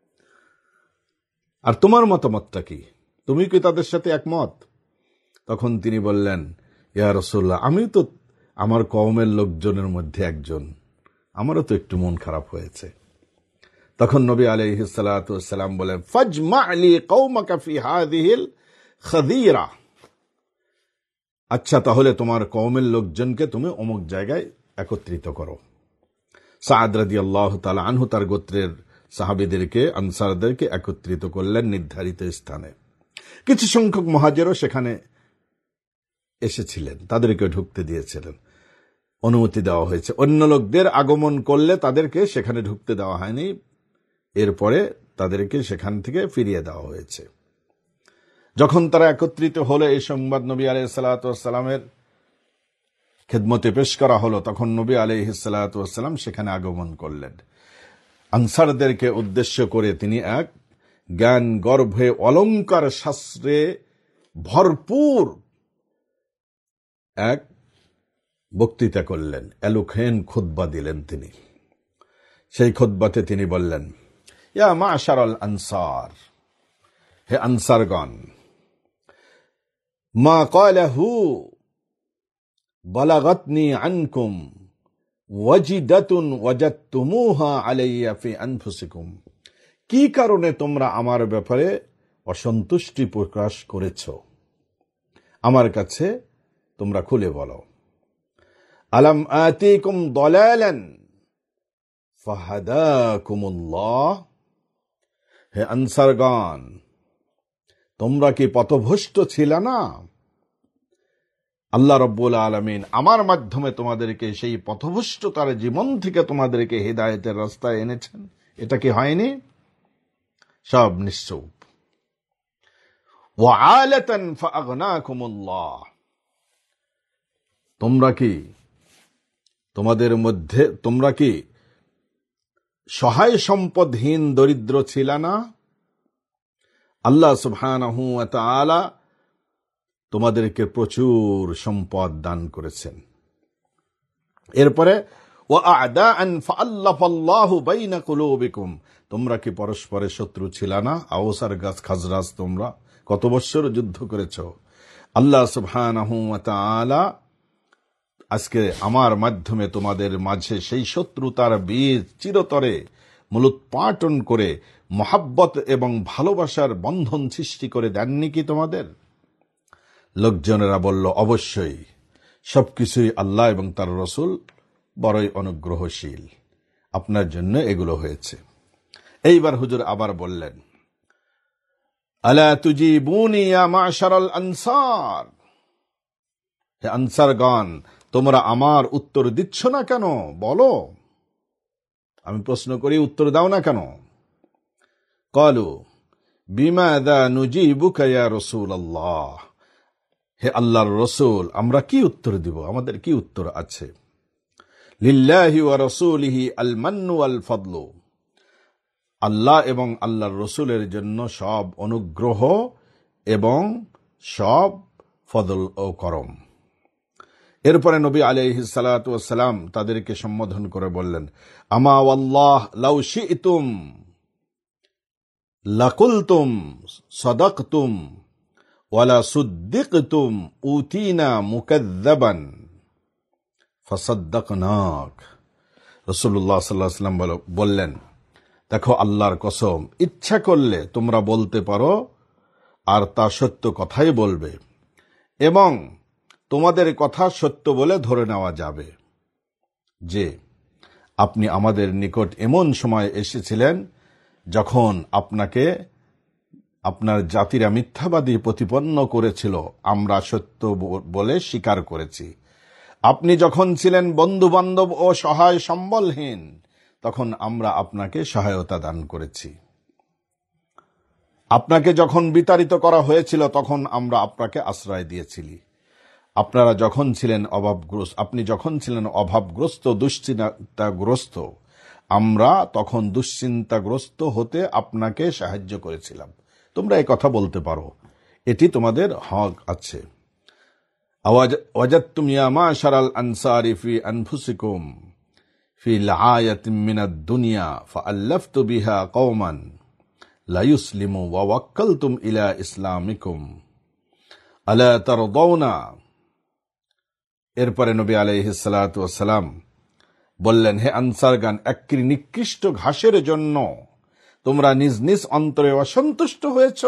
আর তোমার মতামতটা কি? তুমি কি তাদের সাথে একমত? তখন তিনি বললেন, ইয়া রাসূলুল্লাহ, আমি তো আমার কওমের লোকজনের মধ্যে একজন, আমারও তো একটু মন খারাপ হয়েছে। তখন নবী আলাইহিস সালাতু ওয়াস সালাম বলেন, ফাজমা লি কওমাকা ফি হাযিহিল খাযীরা, আচ্ছা তাহলে তোমার কওমের লোকজনকে তুমি অমুক জায়গায় একত্রিত করো। সাদ রাদিয়াল্লাহু তাআলা আনহু তার গোত্রের সাহাবীদেরকে, আনসারদেরকে একত্রিত করলেন নির্ধারিত স্থানে। কিছু সংখ্যক মুহাজিরও সেখানে এসেছিলেন, তাদেরকে ঢুকতে দিয়েছিলেন, অনুমতি দেওয়া হয়েছে। অন্য লোকদের আগমন করলে তাদেরকে সেখানে ঢুকতে দেওয়া হয়নি। এরপরে তাদেরকে সেখান থেকে ফিরিয়ে দেওয়া হয়েছে। যখন তারা একত্রিত হলো, এই সংবাদ নবী আলাইহিস সালাতু ওয়াস সালামের খেদমতে পেশ করা হলো, তখন নবী আলাইহিস সালাতু ওয়াস সালাম সেখানে আগমন করলেন। আনসারদেরকে উদ্দেশ্য করে তিনি এক জ্ঞান গর্ভে অলঙ্কার শাস্ত্রে ভরপুর এক বক্তৃতা করলেন, এলোখেন খুতবা দিলেন তিনি। সেই খুতবাতে তিনি বললেন, ইয়া মাশারাল আনসার, হে আনসারগণ, মা ক্বালাহু বালাগাতনি আনকুম ওয়াজিদাতুন ওয়াজাদতুমুহা আলাইয়া ফি আনফুসিকুম। কি কারণে তোমরা আমার ব্যাপারে অসন্তুষ্টি প্রকাশ করেছ, আমার কাছে তোমরা খুলে বলো। আলাম আতিকুম দালালান ফাহাদাকুমুল্লাহ, হে আনসারগণ, তোমরা কি পথভ্রষ্ট ছিল না? আল্লাহ রাব্বুল আলামিন আমার মাধ্যমে তোমাদেরকে সেই পথভ্রষ্টতার জীবন থেকে তোমাদেরকে হিদায়াতের রাস্তায় এনেছেন। এটা কি হয়নি? সব নিশ্চুপ। ওয়াআলাতান ফাআগনাকুমুল্লাহ, তোমরা কি সহায় সম্পদহীন দরিদ্র ছিল না? আল্লাহ সুবহানাহু ওয়া তাআলা তোমাদেরকে প্রচুর সম্পদ দান করেছেন। এরপরে ওয়াআদাআন ফাআল্লাফাল্লাহু বাইনা কুলুবিকুম, তোমরা কি পরস্পরের শত্রু ছিল না? আওস আর খাজরাজ তোমরা কত বছর যুদ্ধ করেছ। আল্লাহ সুবহানাহু ওয়া তাআলা আজকে আমার মাধ্যমে তোমাদের মাঝে সেই শত্রুতার বীজ চিরতরে মূলোৎপাটন করে মহাব্বত এবং ভালোবাসার বন্ধন সৃষ্টি করে দেননি কি তোমাদের? লোকজনেরা বলল, অবশ্যই, সবকিছুই আল্লাহ এবং তার রাসূল বড়ই অনুগ্রহশীল, আপনার জন্য এগুলো হয়েছে। এইবার হুজুর আবার বললেন, আলা তুজিবুনি ইয়া মাশারাল আনসার, হে আনসারগণ, তোমরা আমার উত্তর দিচ্ছ না কেন? বলো, আমি প্রশ্ন করি, উত্তর দাও না কেন? ক্বালু বিমাযা নুজিবুকা ইয়া রাসূলুল্লাহ, হে আল্লাহর রাসূল, আমরা কি উত্তর দিব? আমাদের কি উত্তর আছে? লিল্লাহি ওয়া রাসূলিহি আল মান্নু ওয়াল ফাদলু, আল্লাহ এবং আল্লাহর রাসূলের জন্য সব অনুগ্রহ এবং সব ফদল ও করম। এরপরে নবী আলাইহিস সালাতু ওয়াস সালাম তাদেরকে সম্বোধন করে বললেন, আমা ওয়াল্লাহ লাউ শি'তুম লাকুলতুম সাদাকতুম ওয়ালা সুদ্দিকতুম উতিনা মুকাযযাবান ফাসাদ্দাকনাক। রাসূলুল্লাহ সাল্লাল্লাহু আলাইহি ওয়াসাল্লাম বললেন, দেখো, আল্লাহর কসম, ইচ্ছা করলে তোমরা বলতে পারো আর তা সত্য কথাই বলবে, এবং তোমাদের কথা সত্য বলে ধরে নেওয়া যাবে যে আপনি আমাদের নিকট এমন সময় এসেছিলেন যখন আপনাকে আপনার জাতিরা মিথ্যাবাদী প্রতিপন্ন করেছিল, আমরা সত্য বলে স্বীকার করেছি। আপনি যখন ছিলেন বন্ধু বান্ধব ও সহায় সম্বলহীন, তখন আমরা আপনাকে সহায়তা দান করেছি। আপনাকে যখন বিতাড়িত করা হয়েছিল, তখন আমরা আপনাকে আশ্রয় দিয়েছিলি। আপনি যখন ছিলেন অভাবগ্রস্ত, দুশ্চিন্তাগ্রস্ত, আমরা তখন দুশ্চিন্তাগ্রস্ত হতে আপনাকে সাহায্য করেছিলাম। তোমরা এই কথা বলতে পারো, এটি তোমাদের হক আছে। ওয়াজাদতুম ইয়া মাশারাল আনসারি ফি আনফুসিকুম ফি লাআয়াতিন মিনাদ দুনিয়া ফাআল্লাফতু বিহা কওমান লা ইউসলিমু ওয়া ওয়াক্কালতুম ইলা ইসলামিকুম আলা তারদাউনা। এরপরে নবী আলাইহিস সালাতু ওয়াস সালাম বললেন, হে আনসারগণ, এক নিকৃষ্ট ঘাসের জন্য তোমরা নিজ নিজ অন্তরে অসন্তুষ্ট হয়েছ,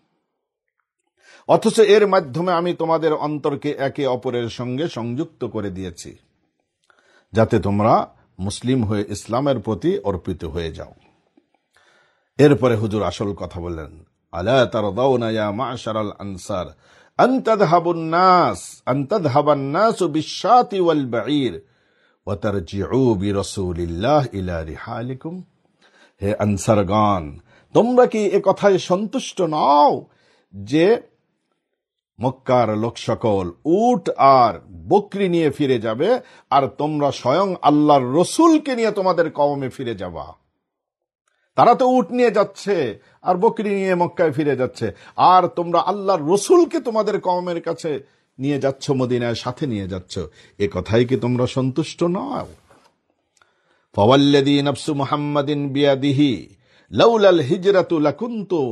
অথচ এর মাধ্যমে আমি তোমাদের অন্তরকে একে অপরের সঙ্গে সংযুক্ত করে দিয়েছি, যাতে তোমরা মুসলিম হয়ে ইসলামের প্রতি অর্পিত হয়ে যাও। এরপরে হুজুর আসল কথা বললেন, আলা তারদাউনা ইয়া মাশারাল আনসার আন তাযহাবান নাসু বিশ-শাতি ওয়াল বাঈর ওয়া তারজিউ বিরাসূলিল্লাহ ইলা রিহালিকুম। হে আনসারগণ, তোমরা কি এ কথায় সন্তুষ্ট নও যে মক্কার লোক সকল উট আর বকরি নিয়ে ফিরে যাবে, আর তোমরা স্বয়ং আল্লাহর রসুলকে নিয়ে তোমাদের কওমে ফিরে যাবা? তারা তো উট নিয়ে যাচ্ছে আর বকরি নিয়ে মক্কায় ফিরে যাচ্ছে, আর তোমরা আল্লাহর রসুলকে তোমাদের কওমের কাছে নিয়ে যাচ্ছ, মদিনায় সাথে নিয়ে যাচ্ছ। এ কথাই কি তোমরা সন্তুষ্ট নও? ফাওয়াল্লাযী নাফসু মুহাম্মাদিন বিয়াদিহি লাউলাল হিজরাতু লাকুনতু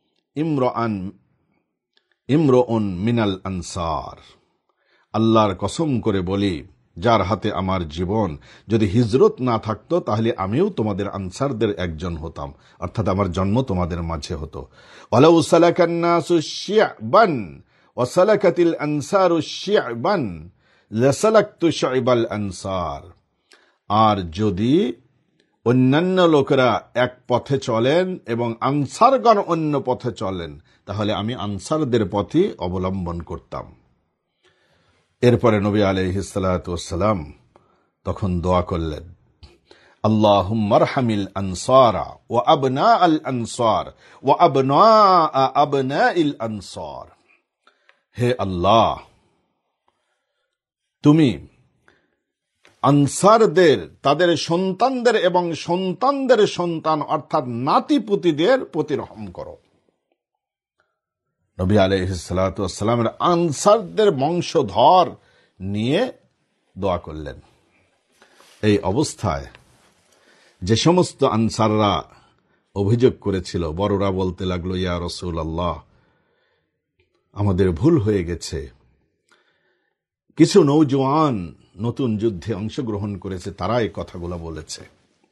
ইমরুন মিনাল আনসার। আল্লাহর কসম করে বলি, যার হাতে আমার জীবন, যদি হিজরত না থাকতো তাহলে আমিও তোমাদের আনসারদের একজন হতাম, অর্থাৎ আমার জন্ম তোমাদের মাঝে হতো। ওয়ালাউ সালাকান নাসু শি'বান ওয়া সালাকাতিল আনসারু শি'বান লাসালাকতু শি'বাল আনসার। আর যদি অন্যান্য লোকেরা এক পথে চলেন এবং আনসারগণ অন্য পথে চলেন, তাহলে আমি আনসারদের পথই অবলম্বন করতাম। এরপরে নবী আলাইহিস সালাতু ওয়াস সালাম তখন দোয়া করলেন, আল্লাহুম্মা আরহামিল আনসারা ওয়া আবনাআল আনসার ওয়া আবনাআ আবনাইল আনসার। হে আল্লাহ, তুমি আনসারদের, তাদের সন্তানদের এবং সন্তানদের সন্তান অর্থাৎ নাতিপুতিদের প্রতি রহম করো। নবী আলাইহিস সালাতু ওয়াস সালামের আনসারদের বংশধর নিয়ে দোয়া করলেন। এই অবস্থায় যে সমস্ত আনসাররা অভিযোগ করেছিল, বড়রা বলতে লাগলো, ইয়া রাসূলুল্লাহ, আমাদের ভুল হয়ে গেছে। কিছু নওজোয়ান নতুন যুদ্ধে অংশগ্রহণ করেছে, তারা এই কথাগুলো বলেছে।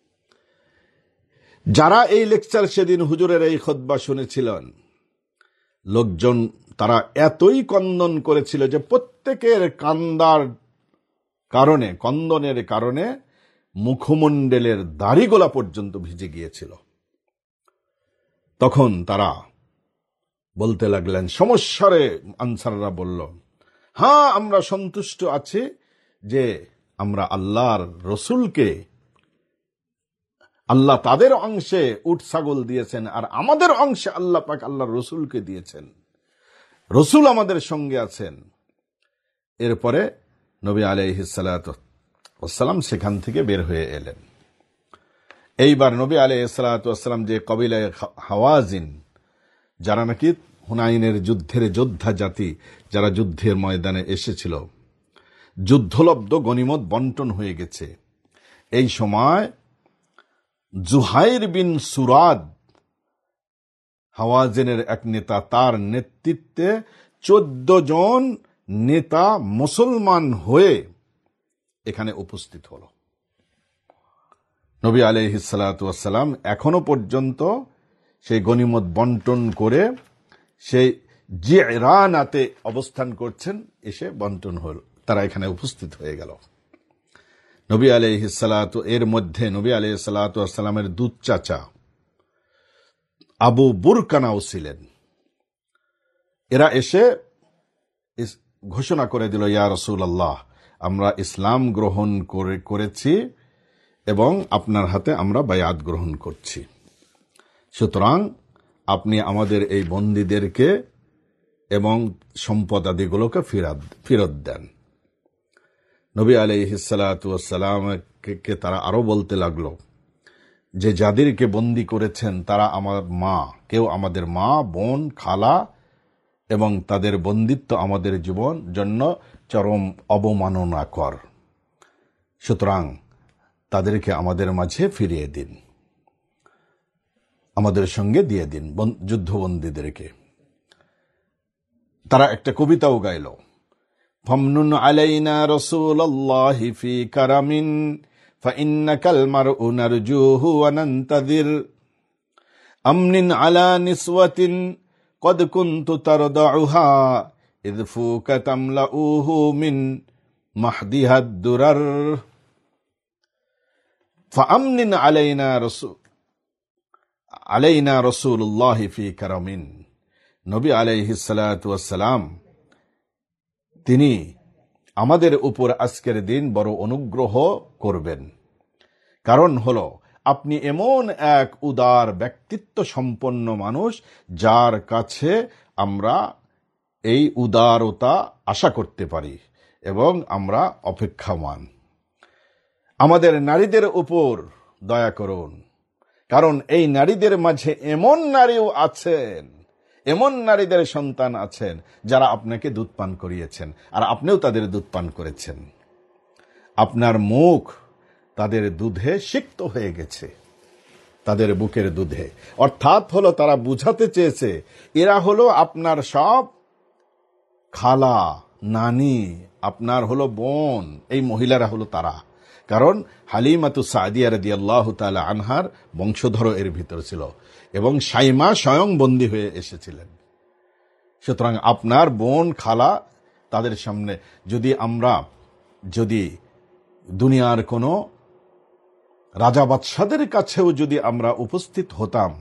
যারা এই লেকচার সেদিন হুজুরের এই খুতবা শুনেছিলেন, লোকজন তারা এতই কন্দন করেছিল যে প্রত্যেকের কন্দনের কারণে মুখমণ্ডলের দাড়িগোলা পর্যন্ত ভিজে গিয়েছিল। তখন তারা বলতে লাগলেন, সমস্যারে আনসাররা বলল, হ্যাঁ, আমরা সন্তুষ্ট আছি যে আমরা আল্লাহর রসুলকে, আল্লাহ তাদের অংশে উট ছাগল দিয়েছেন, আর আমাদের অংশে আল্লাহ পাক আল্লাহর রসুলকে দিয়েছেন, রসুল আমাদের সঙ্গে আছেন। এরপরে নবী আলাইহিস সালাতু ওয়াস সালাম সেখান থেকে বের হয়ে এলেন। এইবার নবী আলাইহিস সালাতু ওয়াস সালাম যে কবিলায়ে হাওয়াজিন, যারা নাকি হুনাইনের যুদ্ধের যোদ্ধা জাতি, যারা যুদ্ধের ময়দানে এসেছিল, যুদ্ধলব্ধ গনিমত বন্টন হয়ে গেছে। এই সময় জুহাইর বিন সুরাদ, হাওয়াজিনের এক নেতা, তার নেতৃত্বে 14 জন নেতা মুসলমান হয়ে এখানে উপস্থিত হল। নবী আলাইহিস সালাতু ওয়াস সালাম এখনো পর্যন্ত সেই গনিমত বন্টন করে সেই জিরানাতে অবস্থান করছেন, এসে বন্টন হল, তারা এখানে উপস্থিত হয়ে গেল। নবী আলাইহিস সালাতু, এর মধ্যে নবী আলাইহিস সালাতু ওয়াস সালামের দুধ চাচা আবু বুরকানাও ছিলেন। এরা এসে ঘোষণা করে দিল, ইয়া রাসূলুল্লাহ, আমরা ইসলাম গ্রহণ করেছি এবং আপনার হাতে আমরা বায়াত গ্রহণ করছি, সুতরাং আপনি আমাদের এই বন্দীদেরকে এবং সম্পদাদিগুলোকে ফেরত দেন। নবী আলাইহিস সালাতু ওয়াস সালামকে তারা আরো বলতে লাগলো যে যাদেরকে বন্দী করেছেন তারা আমার মা, কেউ আমাদের মা, বোন, খালা, এবং তাদের বন্দিত্ব আমাদের জীবন জন্য চরম অবমাননাকর, সুতরাং তাদেরকে আমাদের মাঝে ফিরিয়ে দিন, আমাদের সঙ্গে দিয়ে দিন যুদ্ধবন্দীদেরকে। তারা একটা কবিতাও গাইল, ফামনুন আলাইনা রাসূলুল্লাহি ফি কারামিন ফাইন্নাকাল মারউ নারজুহু ওয়া নানতাযির আমনিন আলা নিসওয়াতিন কদ কুনতু তারদাউহা ইয ফুকা তামলাউহু মিন মাহদিহাদ দুরার। ফাআমনিন আলাইনা রাসূলুল্লাহি ফি কারামিন। নবী আলাইহিস সালাতু ওয়াস সালাম তিনি আমাদের উপর আজকের দিন বড় অনুগ্রহ করবেন, কারণ হলো আপনি এমন এক উদার ব্যক্তিত্ব সম্পন্ন মানুষ যার কাছে আমরা এই উদারতা আশা করতে পারি এবং আমরা অপেক্ষামান। আমাদের নারীদের উপর দয়া করুন, কারণ এই নারীদের মাঝে এমন নারীও আছেন, এমন নারীদের সন্তান আছেন যারা আপনাকে দুধ পান করিয়েছেন, আর আপনিও তাদের দুধ পান করেছেন। আপনার মুখ তাদের দুধে সিক্ত হয়ে গেছে, তাদের বুকের দুধে। অর্থাৎ হলো তারা বুঝাতে চেয়েছে এরা হলো আপনার সব খালা, নানি, আপনার হলো বোন, এই মহিলারা হলো তারা। কারণ হালিমাতু সাদিয়া রাদিয়াল্লাহু তাআলা আনহার বংশধর এর ভিতর ছিল এবং সাইমা স্বয়ং বন্দী হয়ে এসেছিলেন। সুতরাং আপনার বোন, খালা, তাদের সামনে যদি দুনিয়ার কোনো রাজা বাদশাদের কাছেও যদি আমরা উপস্থিত হতাম,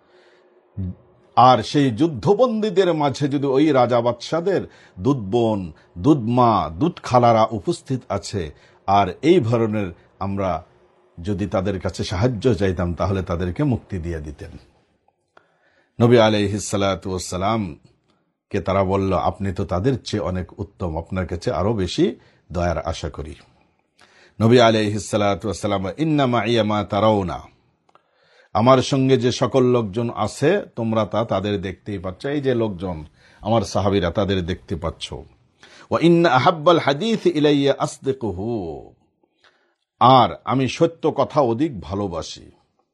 আর সেই যুদ্ধবন্দীদের মাঝে যদি ওই রাজা বাদশাদের দুধ বোন, দুধ মা, দুধ খালারা উপস্থিত আছে, আর এই ধরনের আমরা যদি তাদের কাছে সাহায্য চাইতাম, তাহলে তাদেরকে মুক্তি দিয়ে দিতেন। নবী আলাইহিস সালাতু ওয়াস সালাম কে তারা বলল, আপনি তো তাদের চেয়ে অনেক উত্তম, আপনার কাছে আরো বেশি দয়ার আশা করি। নবী আলাইহিস সালাতু ওয়াস সালাম, ইন্না মাইয়া মা তারাউনা, আমার সঙ্গে যে সকল লোকজন আছে তোমরা তাদের দেখতেই পাচ্ছ, এই যে লোকজন আমার সাহাবীরা, তাদের দেখতে পাচ্ছ। ওয়া ইন্না আহাব্বাল হাদিস ইলাইয়া আসদিকুহু, আর আমি সত্য কথা অধিক ভালোবাসি।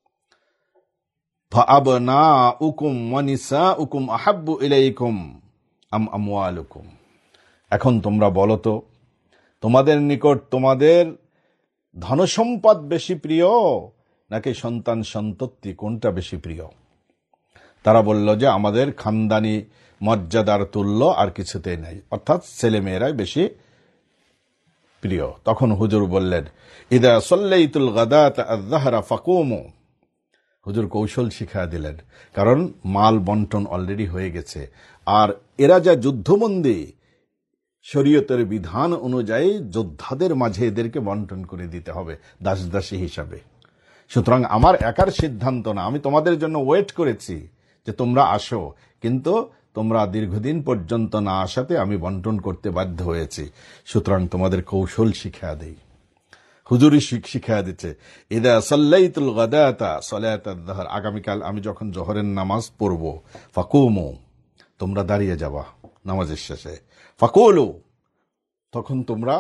ফাআবনাউকুম ওয়া নিসাউকুম আহাব্বু ইলাইকুম আম আমওয়ালুকুম, এখন তোমরা বলো তো, তোমাদের নিকট তোমাদের ধনসম্পদ বেশি প্রিয় নাকি সন্তান সন্ততি, কোনটা বেশি প্রিয়? তারা বলল যে আমাদের খানদানি মর্যাদার তুল্য আর কিছুতেই নাই, অর্থাৎ ছেলে মেয়েরাই বেশি প্রিয়। তখন হুজুর বললেন, ইদা সাল্লাইতুল গাদাতা আয-যাহরা ফাকুমু, হুজুর কৌশল শিখা দিলেন, কারণ মাল বন্টন অলরেডি হয়ে গেছে, আর এরা যা যুদ্ধবন্দী, শরীয়তের বিধান অনুযায়ী যোদ্ধাদের মাঝে এদেরকে বন্টন করে দিতে হবে দাসদাসী হিসাবে। সুতরাং আমার একার সিদ্ধান্ত না, আমি তোমাদের জন্য ওয়েট করেছি যে তোমরা আসো, কিন্তু তোমরা দীর্ঘদিন পর্যন্ত না আসাতে আমি বন্টন করতে বাধ্য হয়েছি। সুতরাং তোমাদের কৌশল শিক্ষা দেই। হুজুরই শিক্ষা দিচ্ছে, ইদা সাল্লাইতুল গাদাতা সালাতাদ যাহর, আগামীকাল আমি যখন জোহরের নামাজ পড়ব, ফাকুমু, তোমরা দাঁড়িয়ে যাবা নামাজের শেষে, ফাকুলু, তখন তোমরা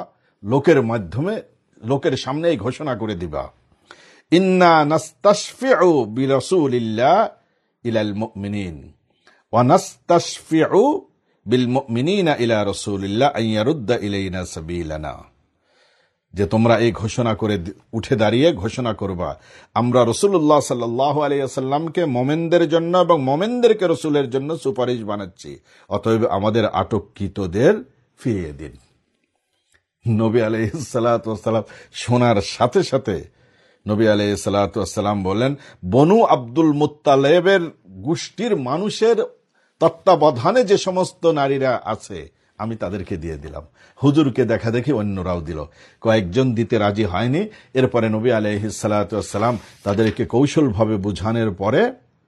লোকের সামনে ঘোষণা করে দিবা, ইন্না নাস্তাশফিউ বিরাসূলিল্লাহ ইলাল মুমিনিন ওয়া নাস্তাশফিউ বিল মুমিনিনা ইলা রাসূলিল্লাহ আন ইয়ারুদ্দা ইলাইনা সাবিলানা, যে তোমরা এই ঘোষণা করে উঠে দাঁড়িয়ে ঘোষণা করবা, আমরা রাসূলুল্লাহ সাল্লাল্লাহু আলাইহি ওয়াসাল্লামকে মুমিনদের জন্য এবং মুমিনদেরকে রাসূলের জন্য সুপারিশ বানাচ্ছি, অতএব আমাদের আটককৃতদের ফিরিয়ে দিন। নবী আলাইহিস সালাতু ওয়াস সালাম শোনার সাথে সাথে নবী আলাইহিস সালাতু ওয়াস সালাম বলেন, বনু আব্দুল মুত্তালিবের গোষ্ঠীর মানুষের তত্ত্বাবধানে যে সমস্ত নারীরা আছে আমি তাদেরকে দিয়ে দিলাম। হুজুরকে দেখা দেখি অন্যরাও দিল, কয়েকজন দিতে রাজি হয়নি। এরপরে নবী আলাইহিস সালাতু ওয়াস সালাম তাদেরকে কৌশলভাবে বুঝানোর পরে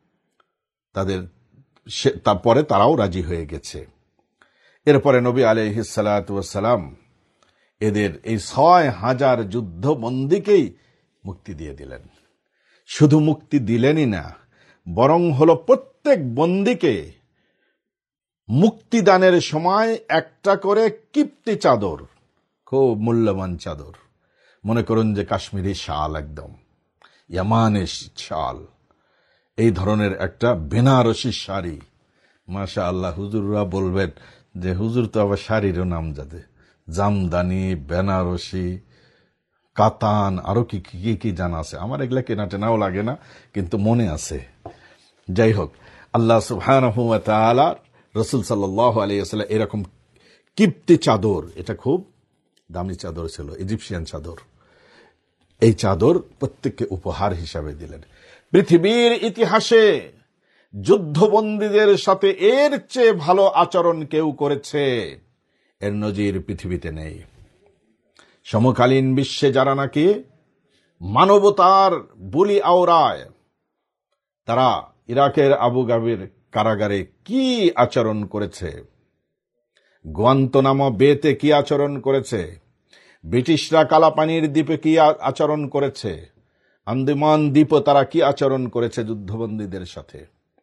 তারপরে তারাও রাজি হয়ে গেছে। এরপরে নবী আলাইহিস সালাতু ওয়াস সালাম এদের এই ৬,০০০ যুদ্ধবন্দীকেই মুক্তি দিয়ে দিলেন। শুধু মুক্তি দিলেনই না, বরং হলো প্রত্যেক বন্দীকে মুক্তিদানের সময় একটা করে কিপ্তি চাদর, খুব মূল্যবান চাদর, মনে করুন যে কাশ্মীরি শাল, একদম ইয়ামানের শাল, এই ধরনের একটা বেনারসি শাড়ি। মাশাআল্লাহ, হুজুররা বলবেন যে হুজুর তো আবার শাড়িরও নাম জানে, জামদানি, বেনারসি, কাতান, আরো কি কি জানা আছে, আমার এগুলা কেনা টেনাও লাগে না, কিন্তু মনে আছে। যাই হোক, আল্লাহ সুবহানাহু ওয়া তাআলা রাসূল সাল্লাল্লাহু আলাইহি ওয়াসাল্লাম এরকম কিপ্তি চাদর, এটা খুব দামি চাদর ছিল, ইজিপশিয়ান চাদর, এই চাদর প্রত্যেককে উপহার হিসাবে দিলেন। পৃথিবীর ইতিহাসে যুদ্ধবন্দীদের সাথে এর চেয়ে ভালো আচরণ কেউ করেছে এর নজির পৃথিবীতে নেই। সমকালীন বিশ্বে যারা নাকি মানবতার বুলি আওরায় তারা ইরাকের আবু গাবির কারাগারে কি আচরণ করেছে, গুয়ান্তনামো বেতে কি আচরণ করেছে, ব্রিটিশরা কালাপানির দ্বীপে কি আচরণ করেছে, আন্দামান দ্বীপে তারা কি আচরণ করেছে যুদ্ধবন্দীদের সাথে।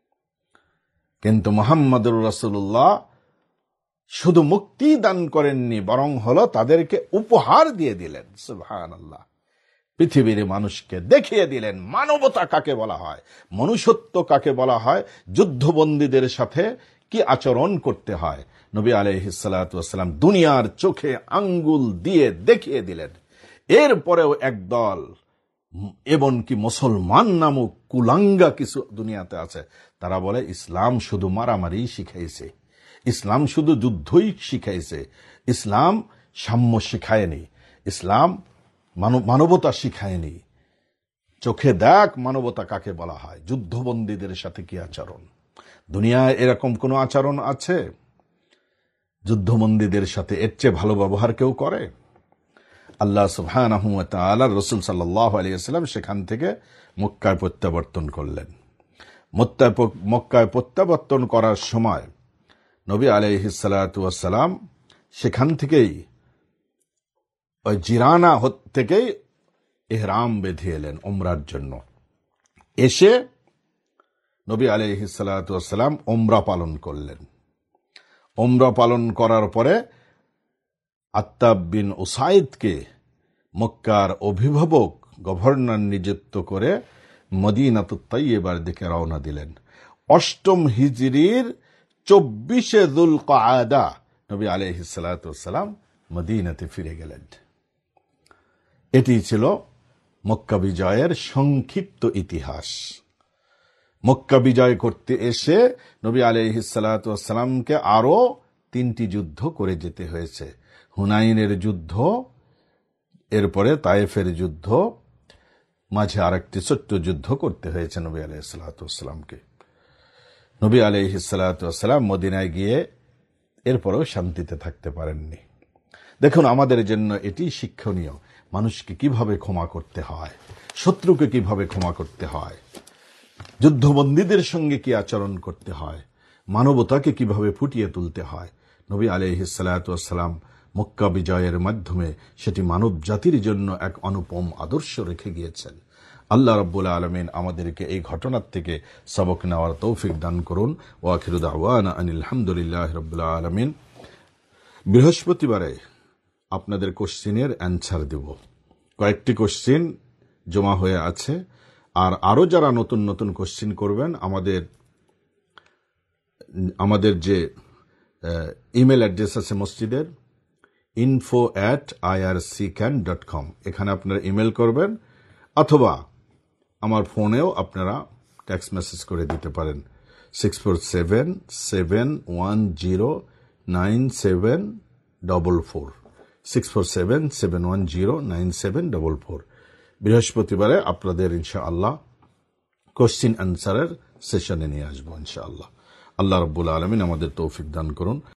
কিন্তু মুহাম্মদুর রাসূলুল্লাহ শুধু মুক্তি দান করেননি, বরং হলো তাদেরকে উপহার দিয়ে দিলেন। সুবহানাল্লাহ। পৃথিবীর মানুষকে দেখিয়ে দিলেন মানবতা কাকে বলা হয়, মনুষ্যত্ব কাকে বলা হয়, যুদ্ধবন্দীদের সাথে কি আচরণ করতে হয়। নবী আলাইহিস সালাতু ওয়াস সালাম দুনিয়ার চোখে আঙ্গুল দিয়ে দেখিয়ে দিলেন। এরপরেও একদল এমনকি মুসলমান নামক কুলাঙ্গা কিছু দুনিয়াতে আছে, তারা বলে ইসলাম শুধু মারামারি শিখাইছে, ইসলাম শুধু যুদ্ধই শিখাইছে, ইসলাম সাম্য শিখায়নি, ইসলাম মানবতা শিখায়নি। চোখে দেখ মানবতা কাকে বলা হয়, যুদ্ধবন্দীদের সাথে কি আচরণ। দুনিয়ায় এরকম কোন আচরণ আছে? যুদ্ধবন্দীদের সাথে এর চেয়ে ভালো ব্যবহার কেউ করে? আল্লাহ সুবহানাহু ওয়া তাআলা রাসূল সাল্লাল্লাহু আলাইহি ওয়াসাল্লাম সেখান থেকে মক্কায় প্রত্যাবর্তন করলেন। মক্কায় প্রত্যাবর্তন করার সময় নবী আলাইহিস সালাতু ওয়াস সালাম সেখান থেকেই ওই জিরানা থেকেই ইহরাম বেঁধে এলেন উমরার জন্য। এসে নবী আলাইহিস সালাতু ওয়াস সালাম উমরা পালন করলেন। উমরা পালন করার পরে আত্তাব বিন উসাইদকে মক্কার অভিভাবক গভর্নর নিযুক্ত করে মদিনাতুত তাইয়্যিবার দিকে রওনা দিলেন। ৮ম হিজরির ২৪শে যুলকাআদা নবী আলাইহিস সালাতু ওয়াস সালাম মদিনাতে ফিরে গেলেন। এটি ছিল মক্কা বিজয়ের সংক্ষিপ্ত ইতিহাস। মক্কা বিজয় করতে এসে নবী আলাইহিস সালাতু ওয়াস সালামকে আরো ৩টি যুদ্ধ করে যেতে হয়েছে। হুনাইনের যুদ্ধ, এরপরে তায়েফের যুদ্ধ, মাঝে আরেকটি ছোট্ট যুদ্ধ করতে হয়েছে নবী আলাইহিস সালাতু ওয়াস সালামকে। নবী আলাইহিস সালাতু ওয়াস সালাম মদিনায় গিয়ে এরপরেও শান্তিতে থাকতে পারেননি। দেখুন, আমাদের জন্য এটি শিক্ষণীয়, মানুষকে কিভাবে ক্ষমা করতে হয়, শত্রুকে কিভাবে ক্ষমা করতে হয়, যুদ্ধবন্দীদের সঙ্গে কি আচরণ করতে হয়, মানবতাকে কিভাবে ফুটিয়ে তুলতে হয়। নবী আলাইহিস সালাতু ওয়াস সালাম মক্কা বিজয়ের মাধ্যমে সেটি মানব জাতির জন্য এক অনুপম আদর্শ রেখে গিয়েছেন। আল্লাহ রাব্বুল আলামিন আমাদেরকে এই ঘটনার থেকে সবক নেওয়ার তৌফিক দান করুন। ওয়া আখিরু দাওয়ানা আনিল হামদুলিল্লাহি রাব্বিল আলামিন। বৃহস্পতিবারে আপনাদের কোশ্চেনের অ্যান্সার দেব। কয়েকটি কোশ্চেন জমা হয়ে আছে, আর আরো যারা নতুন নতুন কোশ্চেন করবেন আমাদের যে ইমেল অ্যাড্রেস আছে মসজিদের info@irccan.com, এখানে আপনারা ইমেল করবেন, অথবা আমার ফোনেও আপনারা টেক্সট মেসেজ করে দিতে পারেন 647-710-9744 647-710-9744। বৃহস্পতিবারে আপনাদের ইনশাআল্লাহ কোশ্চেন অ্যান্সারের সেশনে নিয়ে আসবো ইনশাআল্লাহ। আল্লাহ রাব্বুল আলামিন আমাদের তৌফিক দান করুন।